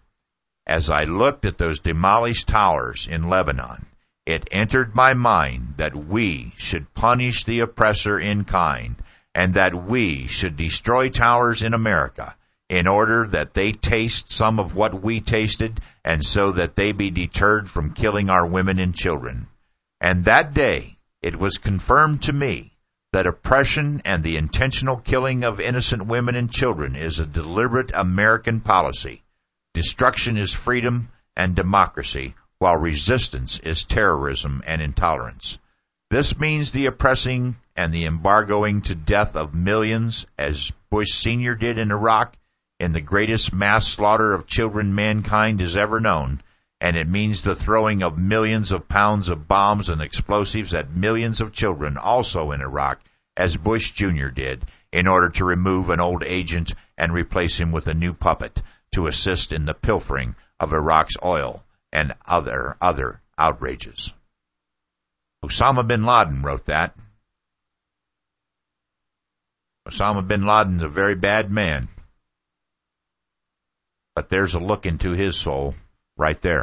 As I looked at those demolished towers in Lebanon, it entered my mind that we should punish the oppressor in kind, and that we should destroy towers in America in order that they taste some of what we tasted, and so that they be deterred from killing our women and children. And that day it was confirmed to me that oppression and the intentional killing of innocent women and children is a deliberate American policy. Destruction is freedom and democracy, while resistance is terrorism and intolerance. This means the oppressing and the embargoing to death of millions, as Bush Senior did in Iraq, in the greatest mass slaughter of children mankind has ever known, and it means the throwing of millions of pounds of bombs and explosives at millions of children also in Iraq, as Bush Junior did, in order to remove an old agent and replace him with a new puppet. to assist in the pilfering of Iraq's oil and other other outrages. Osama bin Laden wrote that. Osama bin Laden's a very bad man. But there's a look into his soul right there.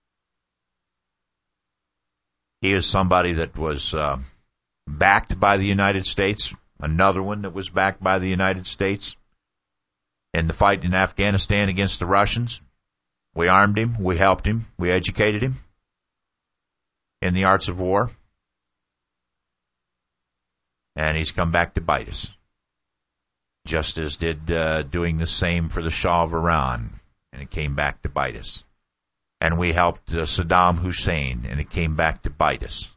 He is somebody that was uh, backed by the United States, another one that was backed by the United States in the fight in Afghanistan against the Russians. We armed him, we helped him, we educated him in the arts of war. And he's come back to bite us. Just as did uh, doing the same for the Shah of Iran, and it came back to bite us. And we helped uh, Saddam Hussein, and it came back to bite us.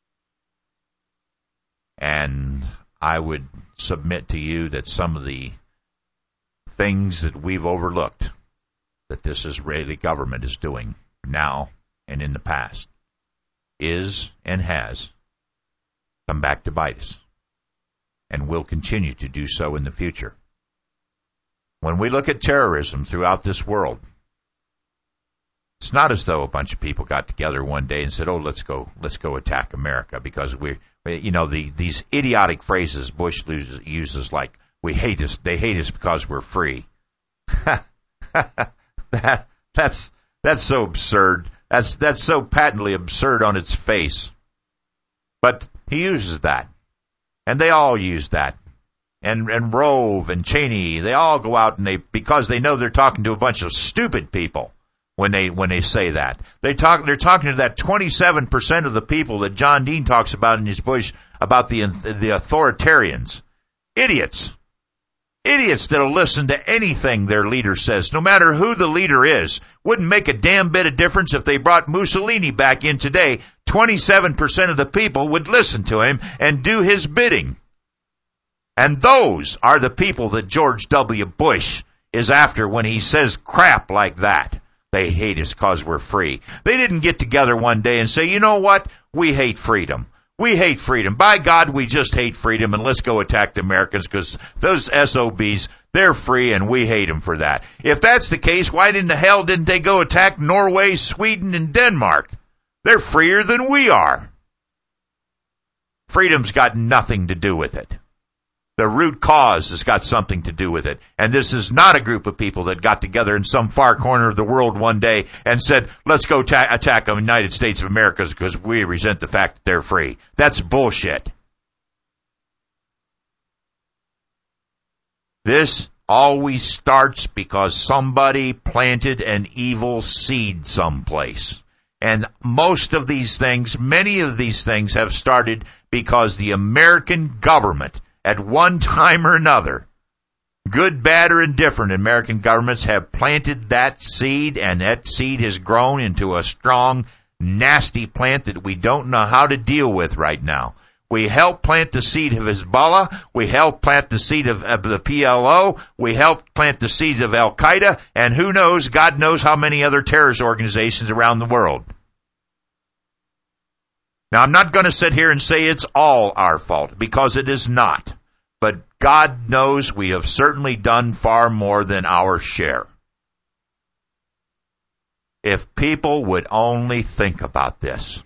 And I would submit to you that some of the things that we've overlooked that this Israeli government is doing now and in the past is and has come back to bite us, and will continue to do so in the future. When we look at terrorism throughout this world, it's not as though a bunch of people got together one day and said, "Oh, let's go, let's go attack America," because we, you know, the these idiotic phrases Bush uses, uses like "we hate us," they hate us because we're free. that that's that's so absurd. That's that's so patently absurd on its face. But he uses that. And they all use that. And and Rove and Cheney, they all go out and they, because they know they're talking to a bunch of stupid people when they when they say that. They talk they're talking to that twenty-seven percent of the people that John Dean talks about in his book about the the authoritarians. Idiots. Idiots that'll listen to anything their leader says, no matter who the leader is. Wouldn't make a damn bit of difference if they brought Mussolini back in today. twenty-seven percent of the people would listen to him and do his bidding. And those are the people that George W. Bush is after when he says crap like that. They hate us because we're free. They didn't get together one day and say, you know what? We hate freedom. We hate freedom. By God, we just hate freedom, and let's go attack the Americans because those S O Bs, they're free, and we hate them for that. If that's the case, why in the hell didn't they go attack Norway, Sweden, and Denmark? They're freer than we are. Freedom's got nothing to do with it. The root cause has got something to do with it. And this is not a group of people that got together in some far corner of the world one day and said, let's go ta- attack the United States of America because we resent the fact that they're free. That's bullshit. This always starts because somebody planted an evil seed someplace. And most of these things, many of these things have started because the American government, at one time or another, good, bad, or indifferent, American governments have planted that seed, and that seed has grown into a strong, nasty plant that we don't know how to deal with right now. We helped plant the seed of Hezbollah. We helped plant the seed of, of the P L O. We helped plant the seeds of Al-Qaeda, and who knows, God knows how many other terrorist organizations around the world. Now, I'm not going to sit here and say it's all our fault, because it is not. But God knows we have certainly done far more than our share. If people would only think about this.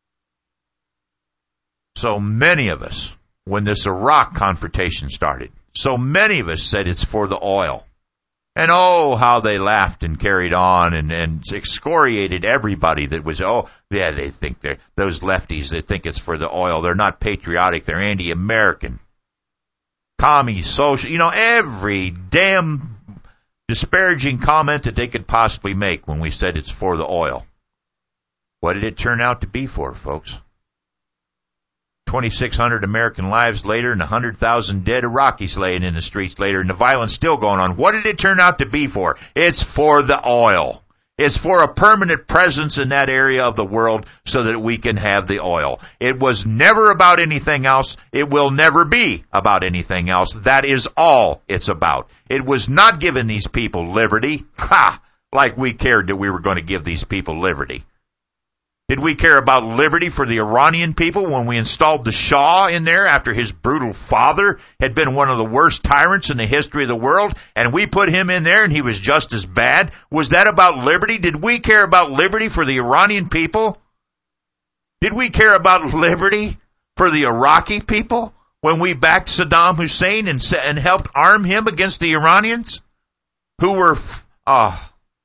So many of us, when this Iraq confrontation started, so many of us said it's for the oil. And oh, how they laughed and carried on and, and excoriated everybody that was, oh, yeah, they think they're, those lefties, they think it's for the oil. They're not patriotic. They're anti-American. Commie, social, you know, every damn disparaging comment that they could possibly make when we said it's for the oil. What did it turn out to be for, folks? twenty-six hundred American lives later and one hundred thousand dead Iraqis laying in the streets later, and the violence still going on. What did it turn out to be for? It's for the oil. It's for a permanent presence in that area of the world so that we can have the oil. It was never about anything else. It will never be about anything else. That is all it's about. It was not giving these people liberty. Ha! Like we cared that we were going to give these people liberty. Did we care about liberty for the Iranian people when we installed the Shah in there after his brutal father had been one of the worst tyrants in the history of the world, and we put him in there and he was just as bad? Was that about liberty? Did we care about liberty for the Iranian people? Did we care about liberty for the Iraqi people when we backed Saddam Hussein and, and helped arm him against the Iranians who were... Uh,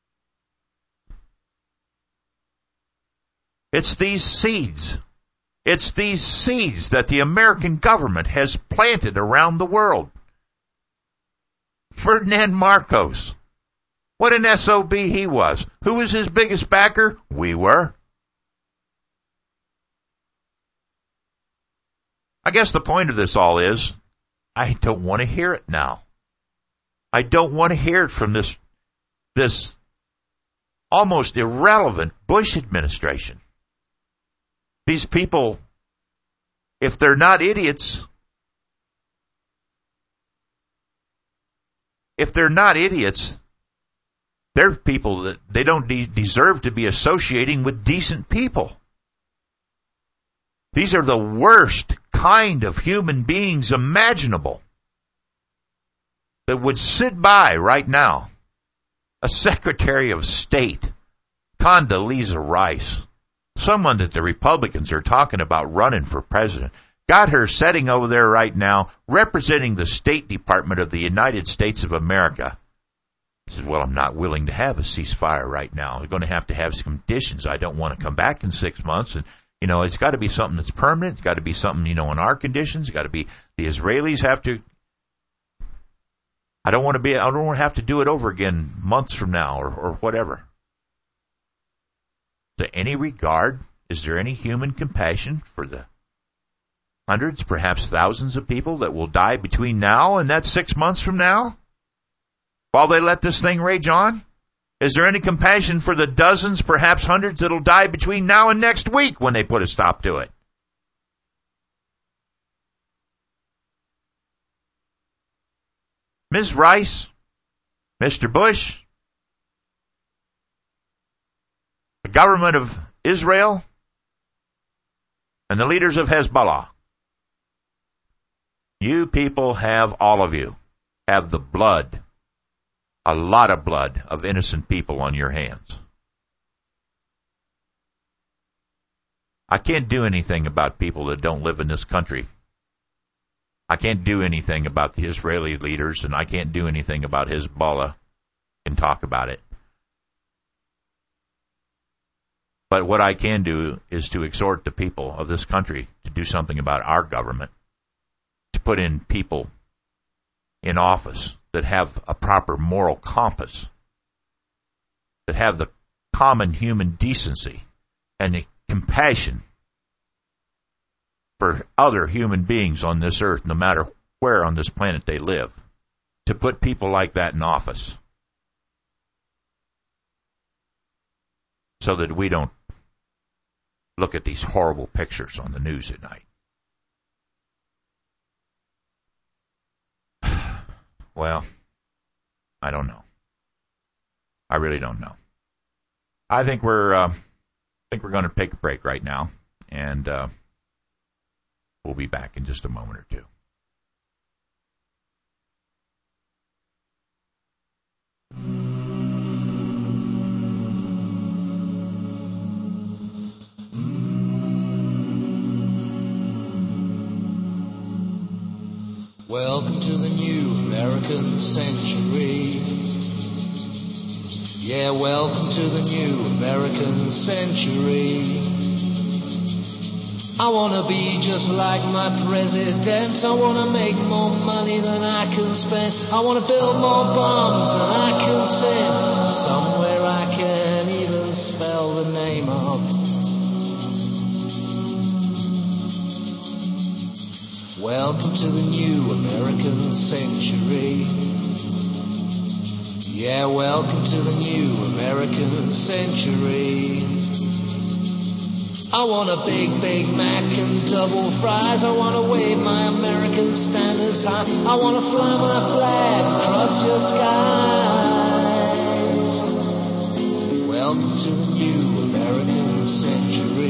It's these seeds. It's these seeds that the American government has planted around the world. Ferdinand Marcos. What an S O B he was. Who was his biggest backer? We were. I guess the point of this all is, I don't want to hear it now. I don't want to hear it from this, this almost irrelevant Bush administration. These people, if they're not idiots, if they're not idiots, they're people that they don't de- deserve to be associating with decent people. These are the worst kind of human beings imaginable that would sit by right now. A Secretary of State, Condoleezza Rice, someone that the Republicans are talking about running for president, got her sitting over there right now representing the State Department of the United States of America. She says, well, I'm not willing to have a ceasefire right now. We're going to have to have some conditions. I don't want to come back in six months. And, you know, it's got to be something that's permanent. It's got to be something, you know, in our conditions. It's got to be, the Israelis have to, I don't want to be, I don't want to have to do it over again months from now or, or whatever. To any regard, is there any human compassion for the hundreds, perhaps thousands of people that will die between now and that six months from now? While they let this thing rage on? Is there any compassion for the dozens, perhaps hundreds, that will die between now and next week when they put a stop to it? Miz Rice, Mister Bush, the government of Israel, and the leaders of Hezbollah. You people have, all of you, have the blood, a lot of blood of innocent people on your hands. I can't do anything about people that don't live in this country. I can't do anything about the Israeli leaders, and I can't do anything about Hezbollah. I can talk about it. But what I can do is to exhort the people of this country to do something about our government, to put in people in office that have a proper moral compass, that have the common human decency and the compassion for other human beings on this earth, no matter where on this planet they live, to put people like that in office so that we don't look at these horrible pictures on the news at night. Well, I don't know. I really don't know. I think we're uh, I think we're going to take a break right now, and uh, we'll be back in just a moment or two. Welcome to the new American century. Yeah, welcome to the new American century. I wanna be just like my president. I wanna make more money than I can spend. I wanna build more bombs than I can send. Somewhere I can't even spell the name of. Welcome to the new American century. Yeah, welcome to the new American century. I want a big, big Mac and double fries. I want to wave my American standards high. I want to fly my flag across your sky. Welcome to the new American century.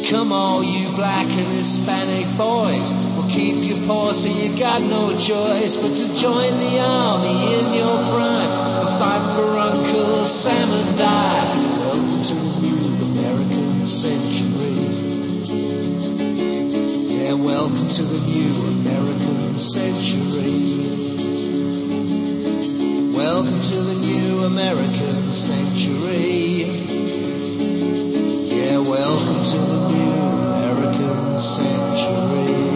Come all you black and Hispanic boys, we'll keep you poor so you got no choice but to join the army in your prime and fight for Uncle Sam and die. Welcome to the new American century. Yeah, welcome to the new American century. Welcome to the new American century. Yeah, welcome to the new American century.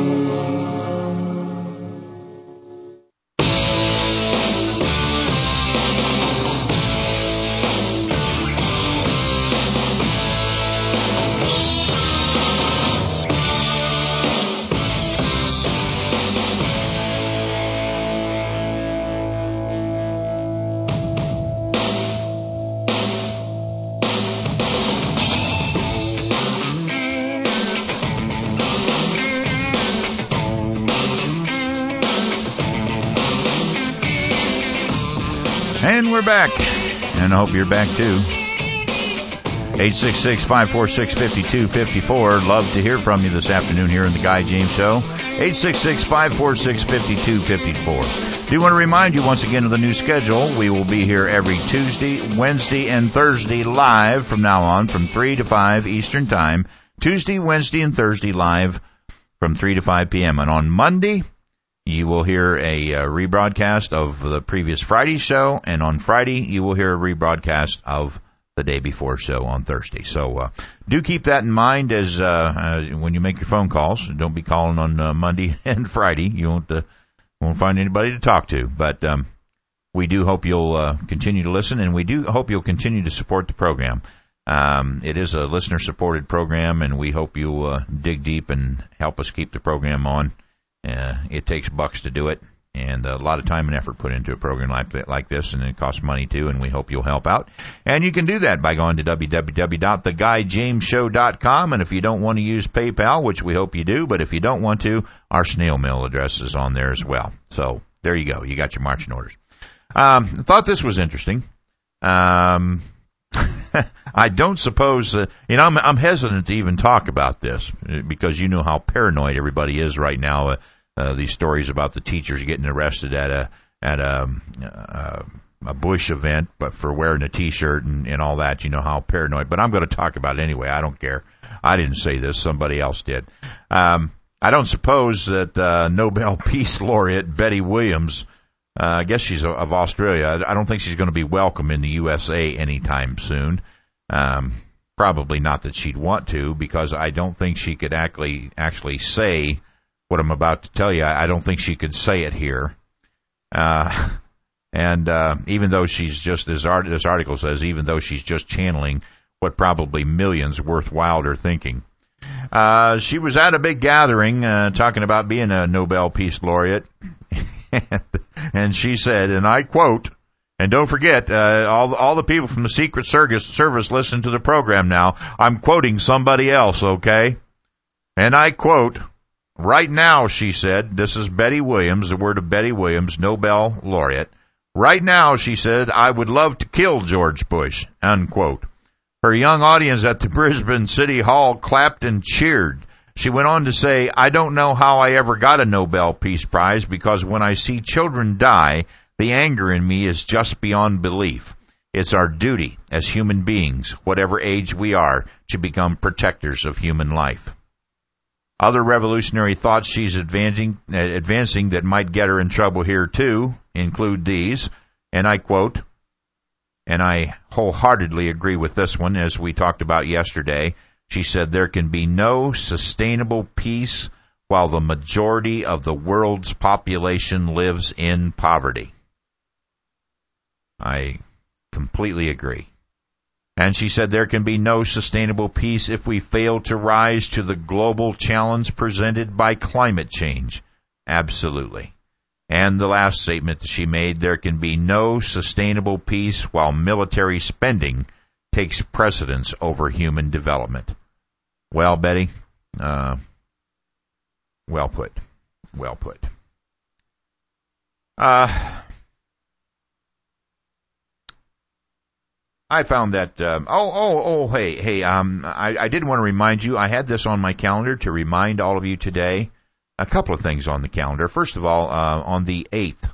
And we're back, and I hope you're back too. eight six six, five four six, five two five four. Love to hear from you this afternoon here in the Guy James Show. eight six six, five four six, five two five four. Do want to remind you once again of the new schedule. We will be here every Tuesday, Wednesday, and Thursday live from now on from three to five Eastern Time. Tuesday, Wednesday, and Thursday live from three to five p.m. And on Monday, you will hear a uh, rebroadcast of the previous Friday's show, and on Friday you will hear a rebroadcast of the day before show on Thursday. So uh, do keep that in mind as uh, uh, when you make your phone calls. Don't be calling on uh, Monday and Friday. You won't uh, won't find anybody to talk to. But um, we do hope you'll uh, continue to listen, and we do hope you'll continue to support the program. Um, it is a listener-supported program, and we hope you'll uh, dig deep and help us keep the program on. Uh, it takes bucks to do it, and a lot of time and effort put into a program like like this, and it costs money too, and we hope you'll help out. And you can do that by going to w w w dot the guy james show dot com, and if you don't want to use PayPal, which we hope you do, but if you don't want to, our snail mail address is on there as well. So there you go. You got your marching orders. Um, I thought this was interesting. Um, I don't suppose, uh, you know, I'm, I'm hesitant to even talk about this because you know how paranoid everybody is right now. Uh, uh, these stories about the teachers getting arrested at a at a, uh, a Bush event, but for wearing a T-shirt and, and all that, you know how paranoid. But I'm going to talk about it anyway. I don't care. I didn't say this. Somebody else did. Um, I don't suppose that uh, Nobel Peace Laureate Betty Williams, Uh, I guess she's of Australia. I don't think she's going to be welcome in the U S A anytime soon. Um, probably not that she'd want to, because I don't think she could actually actually say what I'm about to tell you. I don't think she could say it here. Uh, and uh, even though she's just, this, art, this article says, even though she's just channeling what probably millions worthwhile are thinking. Uh, she was at a big gathering uh, talking about being a Nobel Peace Laureate. And she said, and I quote, and don't forget, uh, all, all the people from the Secret Service, Service listen to the program now. I'm quoting somebody else, okay? And I quote, right now, she said, this is Betty Williams, the word of Betty Williams, Nobel laureate. Right now, she said, I would love to kill George Bush, unquote. Her young audience at the Brisbane City Hall clapped and cheered. She went on to say, I don't know how I ever got a Nobel Peace Prize, because when I see children die, the anger in me is just beyond belief. It's our duty as human beings, whatever age we are, to become protectors of human life. Other revolutionary thoughts she's advancing, uh, advancing that might get her in trouble here too include these, and I quote, and I wholeheartedly agree with this one, as we talked about yesterday. She said, there can be no sustainable peace while the majority of the world's population lives in poverty. I completely agree. And she said there can be no sustainable peace if we fail to rise to the global challenge presented by climate change. Absolutely. And the last statement that she made, there can be no sustainable peace while military spending takes precedence over human development. Well, Betty, uh, well put. Well put. Uh, I found that, um, oh, oh, oh, hey, hey, um, I, I did want to remind you, I had this on my calendar to remind all of you today, a couple of things on the calendar. First of all, uh, on the eighth,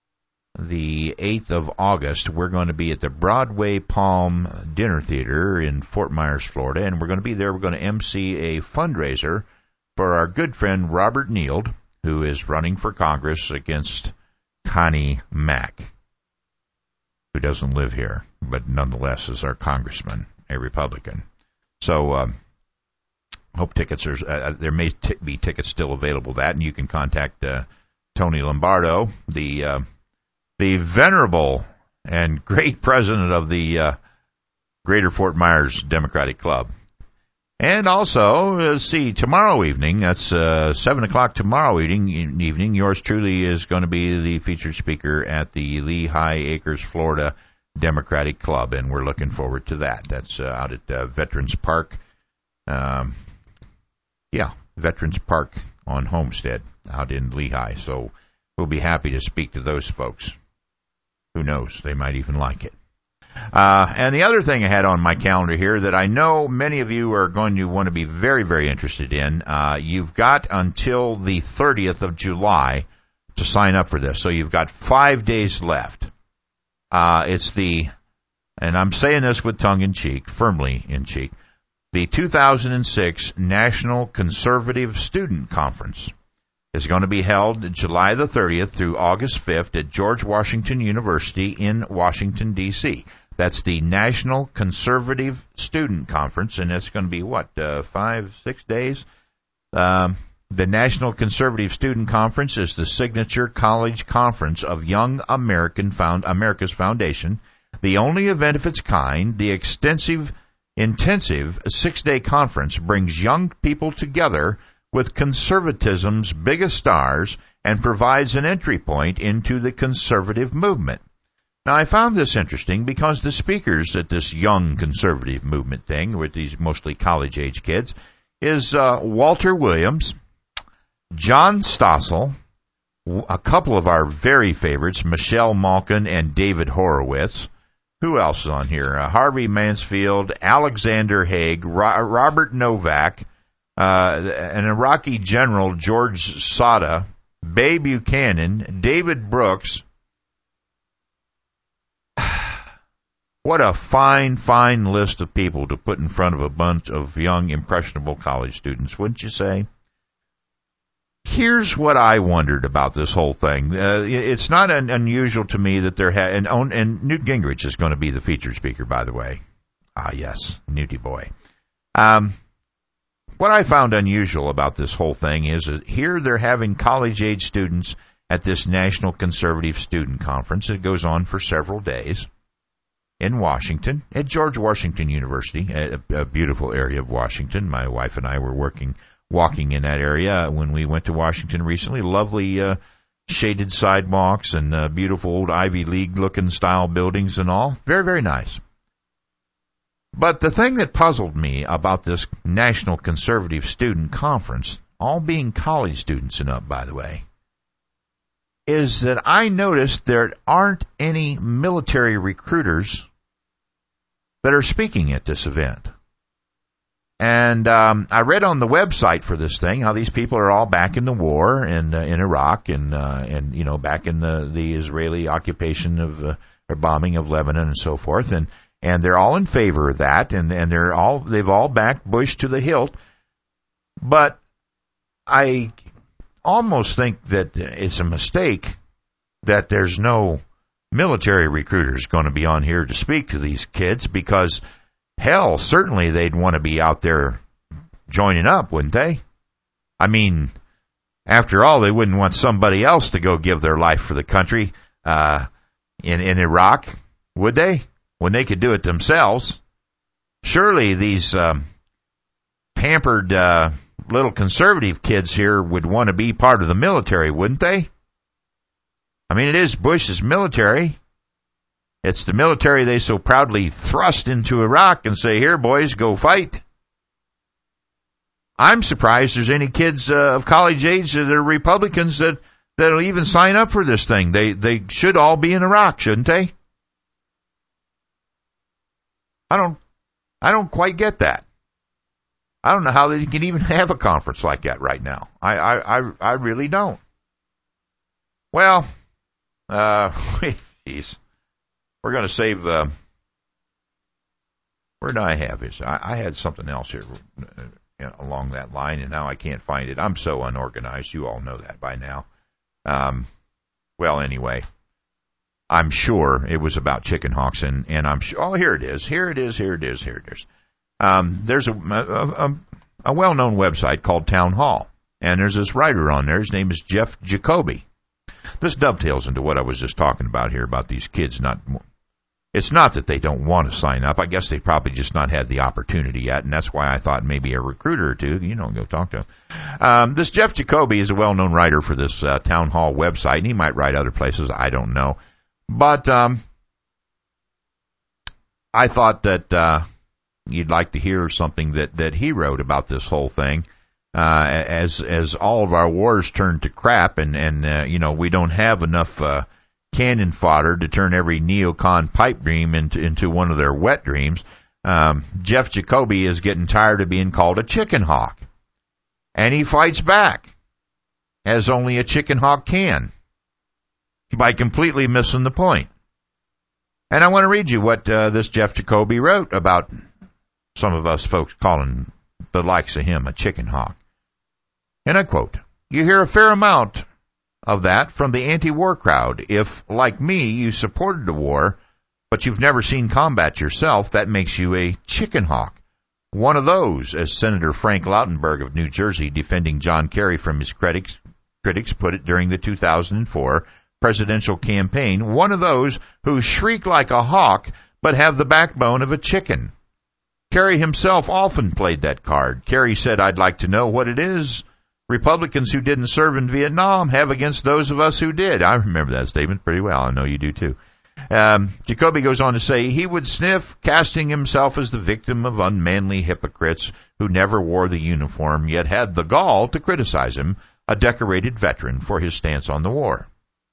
the eighth of August, we're going to be at the Broadway Palm Dinner Theater in Fort Myers, Florida, and we're going to be there. We're going to emcee a fundraiser for our good friend Robert Neild, who is running for Congress against Connie Mack, who doesn't live here, but nonetheless is our congressman, a Republican. So, um, hope tickets are, uh, there may t- be tickets still available to that, and you can contact uh, Tony Lombardo, the uh, the venerable and great president of the uh, Greater Fort Myers Democratic Club. And also, let's see, tomorrow evening, that's uh, seven o'clock tomorrow evening, evening, yours truly is going to be the featured speaker at the Lehigh Acres, Florida Democratic Club, and we're looking forward to that. That's uh, out at uh, Veterans Park. Um, yeah, Veterans Park on Homestead out in Lehigh. So we'll be happy to speak to those folks. Who knows? They might even like it. Uh, and the other thing I had on my calendar here that I know many of you are going to want to be very, very interested in, uh, you've got until the thirtieth of July to sign up for this. So you've got five days left. Uh, it's the, and I'm saying this with tongue in cheek, firmly in cheek, the two thousand six National Conservative Student Conference is going to be held July the thirtieth through August fifth at George Washington University in Washington, D C That's the National Conservative Student Conference, and it's going to be, what, uh, five, six days? Um, the National Conservative Student Conference is the signature college conference of Young American Found America's Foundation, the only event of its kind. The extensive, intensive six-day conference brings young people together with conservatism's biggest stars and provides an entry point into the conservative movement. Now, I found this interesting because the speakers at this young conservative movement thing, with these mostly college-age kids, is uh, Walter Williams, John Stossel, a couple of our very favorites, Michelle Malkin and David Horowitz. Who else is on here? Uh, Harvey Mansfield, Alexander Haig, Ro- Robert Novak, uh, an Iraqi general, George Sada, Bay Buchanan, David Brooks. What a fine, fine list of people to put in front of a bunch of young, impressionable college students, wouldn't you say? Here's what I wondered about this whole thing. Uh, it's not un- unusual to me that there ha- and, and Newt Gingrich is going to be the featured speaker, by the way. Ah, yes, Newty boy. Um, what I found unusual about this whole thing is that here they're having college-age students at this National Conservative Student Conference. It goes on for several days in Washington, at George Washington University, a, a beautiful area of Washington. My wife and I were working, walking in that area when we went to Washington recently. Lovely uh, shaded sidewalks and uh, beautiful old Ivy League-looking style buildings and all. Very, very nice. But the thing that puzzled me about this National Conservative Student Conference, all being college students and up, by the way, is that I noticed there aren't any military recruiters that are speaking at this event. And um, I read on the website for this thing how these people are all back in the war and uh, in Iraq and uh, and you know back in the, the Israeli occupation of uh, or bombing of Lebanon and so forth, and and they're all in favor of that, and and they're all they've all backed Bush to the hilt. But I almost think that it's a mistake that there's no military recruiters going to be on here to speak to these kids, because hell, certainly they'd want to be out there joining up, wouldn't they? I mean, after all, they wouldn't want somebody else to go give their life for the country uh, in, in Iraq, would they? When they could do it themselves. Surely these um, pampered uh, little conservative kids here would want to be part of the military, wouldn't they? I mean, it is Bush's military. It's the military they so proudly thrust into Iraq and say, here, boys, go fight. I'm surprised there's any kids uh, of college age that are Republicans that, that'll even sign up for this thing. They, they should all be in Iraq, shouldn't they? I don't, I don't quite get that. I don't know how they can even have a conference like that right now. I, I, I, I really don't. Well, uh, geez, we're going to save, uh, where did I have this? I, I had something else here uh, along that line, and now I can't find it. I'm so unorganized. You all know that by now. Um, well, anyway, I'm sure it was about chicken hawks, and, and I'm sure, oh, here it is. Here it is. Here it is. Here it is. Um, there's a, a, a, a well-known website called Town Hall, and there's this writer on there. His name is Jeff Jacoby. This dovetails into what I was just talking about here about these kids not, it's not that they don't want to sign up. I guess they've probably just not had the opportunity yet, and that's why I thought maybe a recruiter or two, you know, go talk to him. Um, this Jeff Jacoby is a well-known writer for this uh, Town Hall website, and he might write other places. I don't know. But um, I thought that uh, you'd like to hear something that, that he wrote about this whole thing. Uh, as, as all of our wars turn to crap and, and, uh, you know, we don't have enough, uh, cannon fodder to turn every neocon pipe dream into, into one of their wet dreams. Um, Jeff Jacoby is getting tired of being called a chicken hawk. And he fights back, as only a chicken hawk can, by completely missing the point. And I want to read you what, uh, this Jeff Jacoby wrote about some of us folks calling the likes of him a chicken hawk. And I quote, "You hear a fair amount of that from the anti-war crowd. If, like me, you supported the war, but you've never seen combat yourself, that makes you a chicken hawk. One of those," as Senator Frank Lautenberg of New Jersey, defending John Kerry from his critics, critics put it during the two thousand four presidential campaign, one of those who shriek like a hawk but have the backbone of a chicken. Kerry himself often played that card. Kerry said, "I'd like to know what it is Republicans who didn't serve in Vietnam have against those of us who did." I remember that statement pretty well. I know you do too. Um, Jacoby goes on to say, he would sniff, casting himself as the victim of unmanly hypocrites who never wore the uniform, yet had the gall to criticize him, a decorated veteran, for his stance on the war.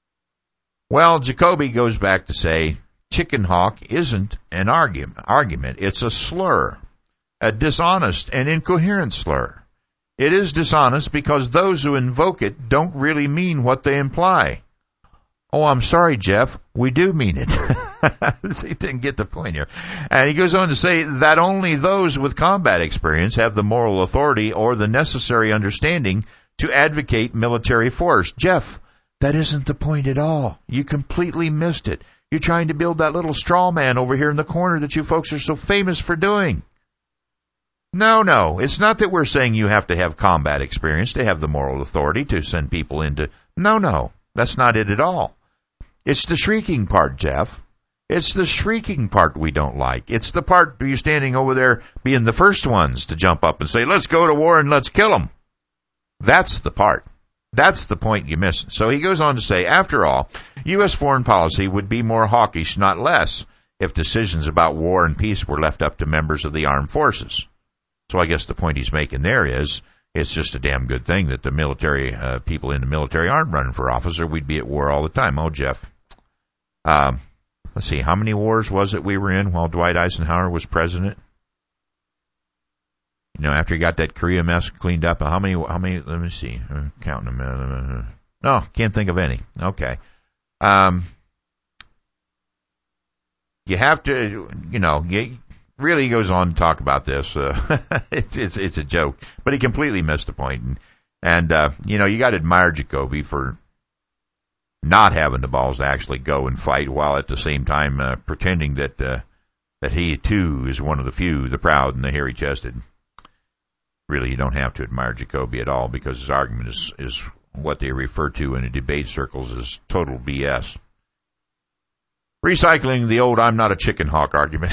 Well, Jacoby goes back to say, chicken hawk isn't an argument, argument. It's a slur, a dishonest and incoherent slur. It is dishonest because those who invoke it don't really mean what they imply. Oh, I'm sorry, Jeff. We do mean it. He didn't get the point here. And he goes on to say that only those with combat experience have the moral authority or the necessary understanding to advocate military force. Jeff, that isn't the point at all. You completely missed it. You're trying to build that little straw man over here in the corner that you folks are so famous for doing. No, no, it's not that we're saying you have to have combat experience to have the moral authority to send people into... No, no, that's not it at all. It's the shrieking part, Jeff. It's the shrieking part we don't like. It's the part where you're standing over there being the first ones to jump up and say, let's go to war and let's kill them. That's the part. That's the point you miss. So he goes on to say, after all, U S foreign policy would be more hawkish, not less, if decisions about war and peace were left up to members of the armed forces. So I guess the point he's making there is it's just a damn good thing that the military, uh, people in the military aren't running for office, or we'd be at war all the time. Oh, Jeff. Um, let's see, how many wars was it we were in while Dwight Eisenhower was president? You know, after he got that Korea mess cleaned up, how many, how many, let me see, I'm counting them. No, can't think of any. Okay. Um, you have to, you know, you, really goes on to talk about this. Uh, it's, it's, it's a joke, but he completely missed the point. And, and uh, you know, you got to admire Jacoby for not having the balls to actually go and fight while at the same time uh, pretending that, uh, that he too is one of the few, the proud and the hairy chested. Really, you don't have to admire Jacoby at all because his argument is, is what they refer to in the debate circles as total B S. Recycling the old I'm not a chicken hawk argument.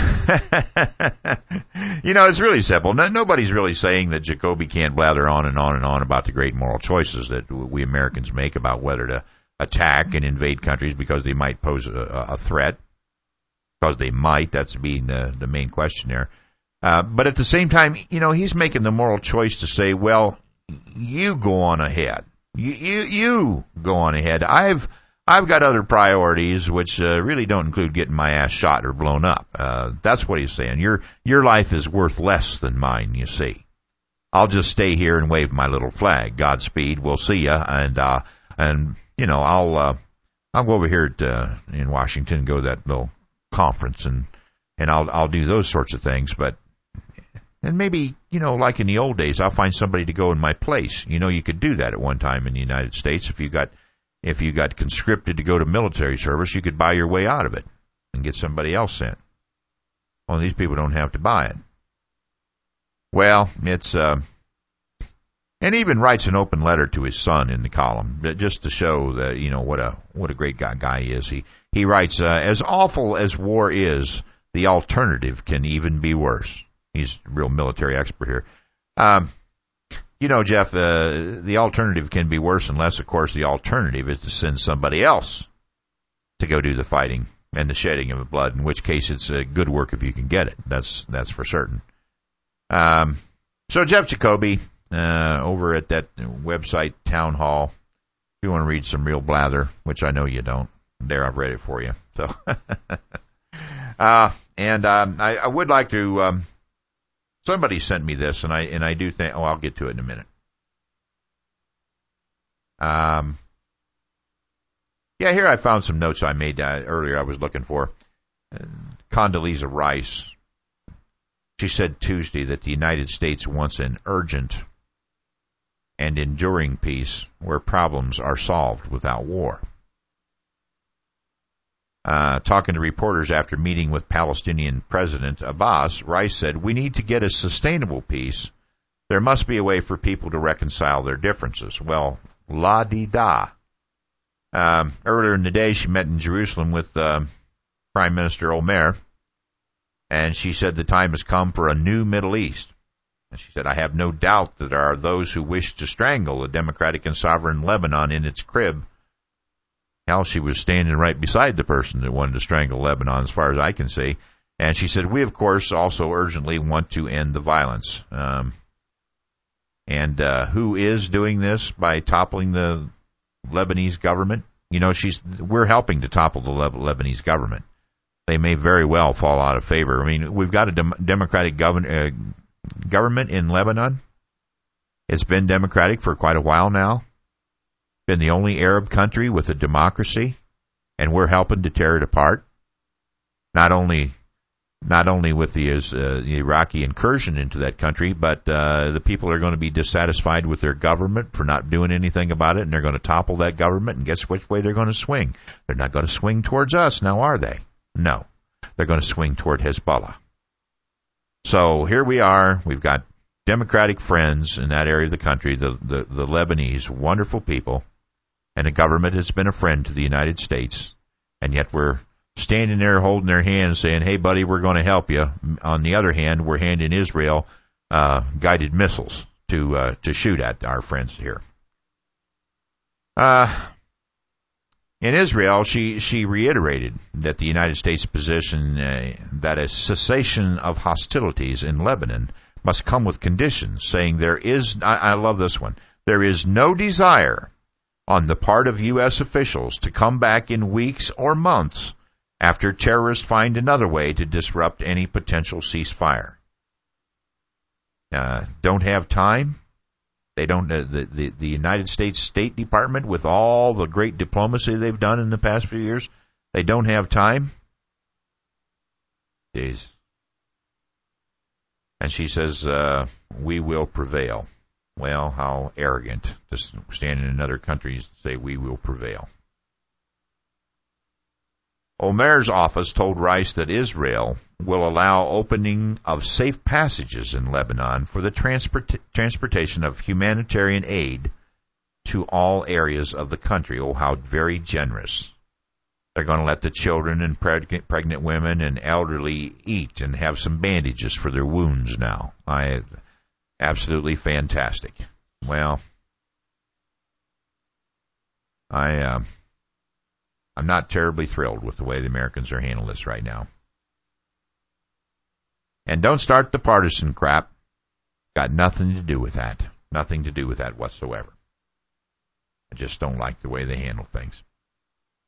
You know, it's really simple. No, nobody's really saying that Jacoby can't blather on and on and on about the great moral choices that we Americans make about whether to attack and invade countries because they might pose a, a threat. Because they might, that's being the, the main question there. Uh, but at the same time, you know, he's making the moral choice to say, well, you go on ahead. You, you, you go on ahead. I've, I've got other priorities, which uh, really don't include getting my ass shot or blown up. Uh, that's what he's saying. Your your life is worth less than mine, you see. I'll just stay here and wave my little flag. Godspeed. We'll see ya. And uh, and you know, I'll uh, I'll go over here at, uh, in Washington, go to that little conference, and and I'll I'll do those sorts of things. But and maybe, you know, like in the old days, I'll find somebody to go in my place. You know, you could do that at one time in the United States if you got. If you got conscripted to go to military service, you could buy your way out of it and get somebody else in. Well, these people don't have to buy it. Well, it's, uh, and he even writes an open letter to his son in the column, just to show that, you know, what a, what a great guy, guy he is. He, he writes, uh, as awful as war is, the alternative can even be worse. He's a real military expert here. Um, You know, Jeff, uh, the alternative can be worse unless, of course, the alternative is to send somebody else to go do the fighting and the shedding of blood, in which case it's a good work if you can get it. That's that's for certain. Um, so Jeff Jacoby, uh, over at that website, Town Hall, if you want to read some real blather, which I know you don't, there, I've read it for you. So, uh, and um, I, I would like to... Um, Somebody sent me this, and I and I do think. Oh, I'll get to it in a minute. Um, yeah, here I found some notes I made uh, earlier. I was looking for uh, Condoleezza Rice. She said Tuesday that the United States wants an urgent and enduring peace where problems are solved without war. Uh, talking to reporters after meeting with Palestinian President Abbas, Rice said, "We need to get a sustainable peace. There must be a way for people to reconcile their differences." Well, la-di-da. Um, earlier in the day, she met in Jerusalem with uh, Prime Minister Omer, and she said the time has come for a new Middle East. And she said, "I have no doubt that there are those who wish to strangle a democratic and sovereign Lebanon in its crib." Hell, she was standing right beside the person that wanted to strangle Lebanon, as far as I can see. And she said, "We, of course, also urgently want to end the violence." Um, and uh, who is doing this by toppling the Lebanese government? You know, she's we're helping to topple the Le- Lebanese government. They may very well fall out of favor. I mean, we've got a dem- democratic gov- uh, government in Lebanon. It's been democratic for quite a while now. Been the only Arab country with a democracy, and we're helping to tear it apart. Not only, not only with the, uh, the Iraqi incursion into that country, but uh, the people are going to be dissatisfied with their government for not doing anything about it, and they're going to topple that government. And guess which way they're going to swing? They're not going to swing towards us, now are they? No, they're going to swing toward Hezbollah. So here we are. We've got democratic friends in that area of the country, the the, the Lebanese, wonderful people. And the government has been a friend to the United States, and yet we're standing there holding their hands saying, "Hey, buddy, we're going to help you." On the other hand, we're handing Israel uh, guided missiles to uh, to shoot at our friends here. Uh, in Israel, she, she reiterated that the United States position uh, that a cessation of hostilities in Lebanon must come with conditions, saying there is, I, I love this one, there is no desire on the part of U S officials to come back in weeks or months after terrorists find another way to disrupt any potential ceasefire. Uh, don't have time. They don't. Uh, the, the the United States State Department, with all the great diplomacy they've done in the past few years, they don't have time. Jeez. And she says, uh, "We will prevail." Well, how arrogant to stand in another country and say we will prevail. Omer's office told Rice that Israel will allow opening of safe passages in Lebanon for the transport- transportation of humanitarian aid to all areas of the country. Oh, how very generous. They're going to let the children and preg- pregnant women and elderly eat and have some bandages for their wounds now. I... Absolutely fantastic. Well, I, uh, I'm not terribly thrilled with the way the Americans are handling this right now. And don't start the partisan crap. Got nothing to do with that. Nothing to do with that whatsoever. I just don't like the way they handle things.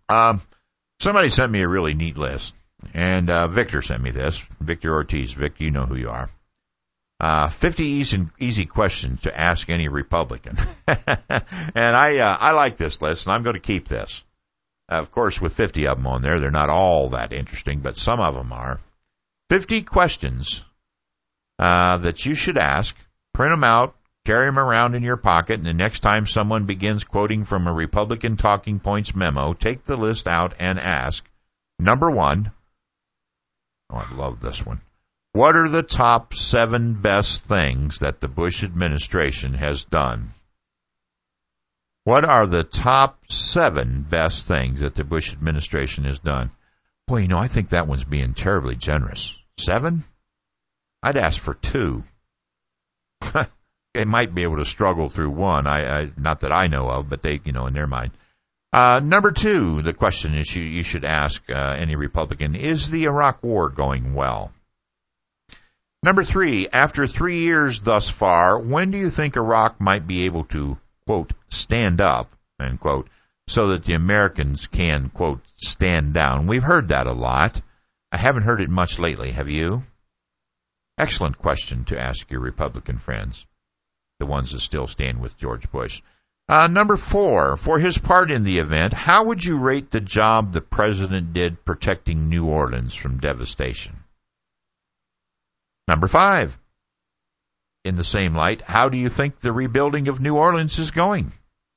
Um, somebody sent me a really neat list, and uh, Victor sent me this. Victor Ortiz. Vic, you know who you are. Uh, fifty easy, easy questions to ask any Republican. And I uh, I like this list, and I'm going to keep this. Uh, of course, with fifty of them on there, they're not all that interesting, but some of them are. fifty questions uh, that you should ask. Print them out, carry them around in your pocket, and the next time someone begins quoting from a Republican Talking Points memo, take the list out and ask. Number one. Oh, I love this one. What are the top seven best things that the Bush administration has done? What are the top seven best things that the Bush administration has done? Boy, you know, I think that one's being terribly generous. Seven? I'd ask for two. They might be able to struggle through one. I, I not that I know of, but they, you know, in their mind. Uh, number two, the question is you, you should ask uh, any Republican, is the Iraq War going well? Number three, after three years thus far, when do you think Iraq might be able to, quote, stand up, end quote, so that the Americans can, quote, stand down? We've heard that a lot. I haven't heard it much lately. Have you? Excellent question to ask your Republican friends, the ones that still stand with George Bush. Uh, number four, for his part in the event, how would you rate the job the president did protecting New Orleans from devastation? Number five, in the same light, how do you think the rebuilding of New Orleans is going?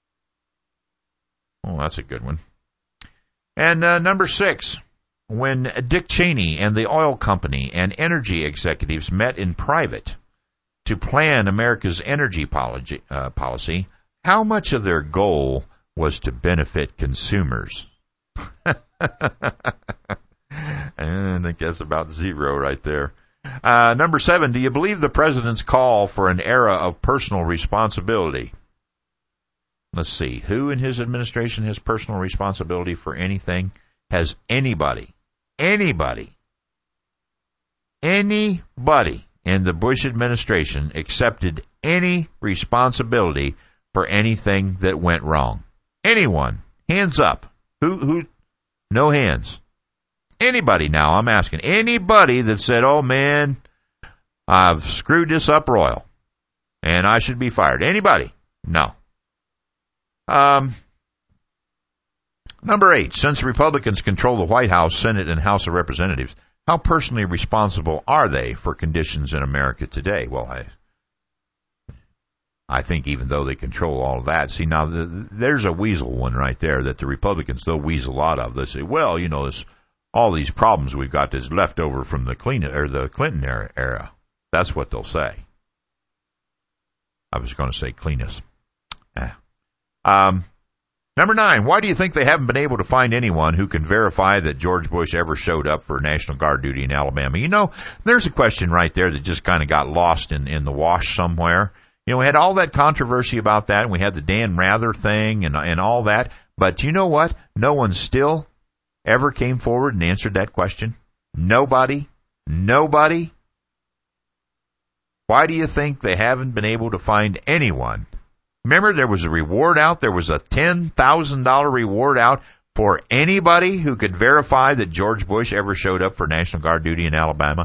Oh, that's a good one. And uh, number six, when Dick Cheney and the oil company and energy executives met in private to plan America's energy policy, uh, policy, how much of their goal was to benefit consumers? And I think that's about zero right there. Uh, number seven, do you believe the president's call for an era of personal responsibility? Let's see. Who in his administration has personal responsibility for anything? Has anybody, anybody, anybody in the Bush administration accepted any responsibility for anything that went wrong? Anyone? Hands up. Who, who? No hands. Anybody now, I'm asking. Anybody that said, oh, man, I've screwed this up royal, and I should be fired. Anybody? No. Um, number eight, since Republicans control the White House, Senate, and House of Representatives, how personally responsible are they for conditions in America today? Well, I I think even though they control all of that, see, now, the, there's a weasel one right there that the Republicans, they'll weasel a lot of. They say, well, you know, this all these problems we've got that's left over from the Clinton or the Clinton era, era. That's what they'll say. I was going to say cleanest. Eh. Um, number nine, why do you think they haven't been able to find anyone who can verify that George Bush ever showed up for National Guard duty in Alabama? You know, there's a question right there that just kind of got lost in, in the wash somewhere. You know, we had all that controversy about that, and we had the Dan Rather thing and, and all that. But you know what? No one still ever came forward and answered that question? Nobody? Nobody? Why do you think they haven't been able to find anyone? Remember, there was a reward out. There was a ten thousand dollars reward out for anybody who could verify that George Bush ever showed up for National Guard duty in Alabama.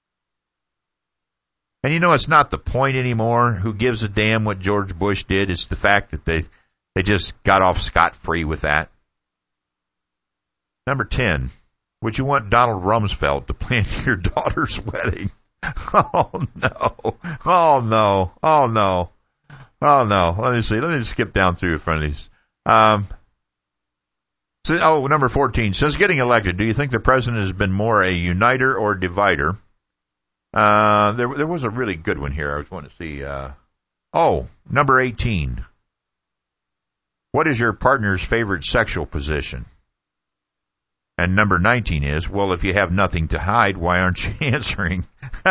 And you know, it's not the point anymore. Who gives a damn what George Bush did? It's the fact that they, they just got off scot-free with that. Number ten, would you want Donald Rumsfeld to plan your daughter's wedding? Oh, no. Oh, no. Oh, no. Oh, no. Let me see. Let me skip down through in front of these. Um, so, oh, number fourteen. Since getting elected, do you think the president has been more a uniter or divider? Uh, there, there was a really good one here. I was wanting to see. Uh, oh, number eighteen. What is your partner's favorite sexual position? And number nineteen is, well, if you have nothing to hide, why aren't you answering?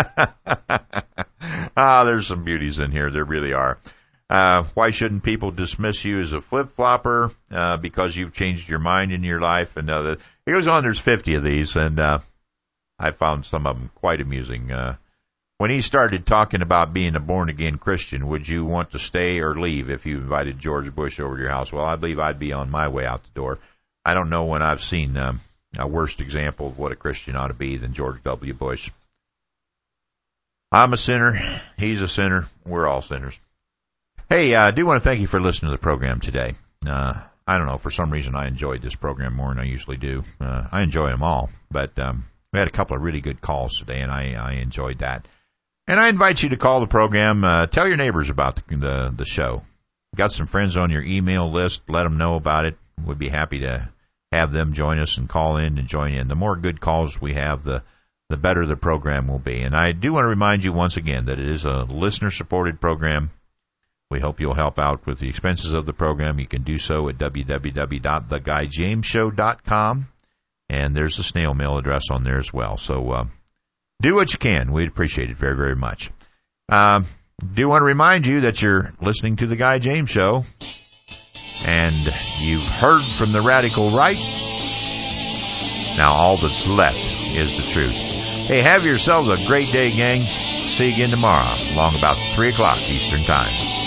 Ah, there's some beauties in here. There really are. Uh, why shouldn't people dismiss you as a flip-flopper uh, because you've changed your mind in your life? And uh, the, it goes on. There's fifty of these, and uh, I found some of them quite amusing. Uh, when he started talking about being a born-again Christian, would you want to stay or leave if you invited George Bush over to your house? Well, I believe I'd be on my way out the door. I don't know when I've seen um, a worse example of what a Christian ought to be than George W. Bush. I'm a sinner. He's a sinner. We're all sinners. Hey, uh, I do want to thank you for listening to the program today. Uh, I don't know, for some reason I enjoyed this program more than I usually do. Uh, I enjoy them all, but um, we had a couple of really good calls today, and I, I enjoyed that. And I invite you to call the program. Uh, tell your neighbors about the, the, the show. Got some friends on your email list. Let them know about it. We'd be happy to have them join us and call in and join in. The more good calls we have, the the better the program will be. And I do want to remind you once again that it is a listener-supported program. We hope you'll help out with the expenses of the program. You can do so at w w w dot the guy james show dot com, and there's a snail mail address on there as well. So uh, do what you can. We'd appreciate it very, very much. Um, do want to remind you that you're listening to The Guy James Show, and you've heard from the radical right. Now all that's left is the truth. Hey, have yourselves a great day, gang. See you again tomorrow, along about three o'clock Eastern Time.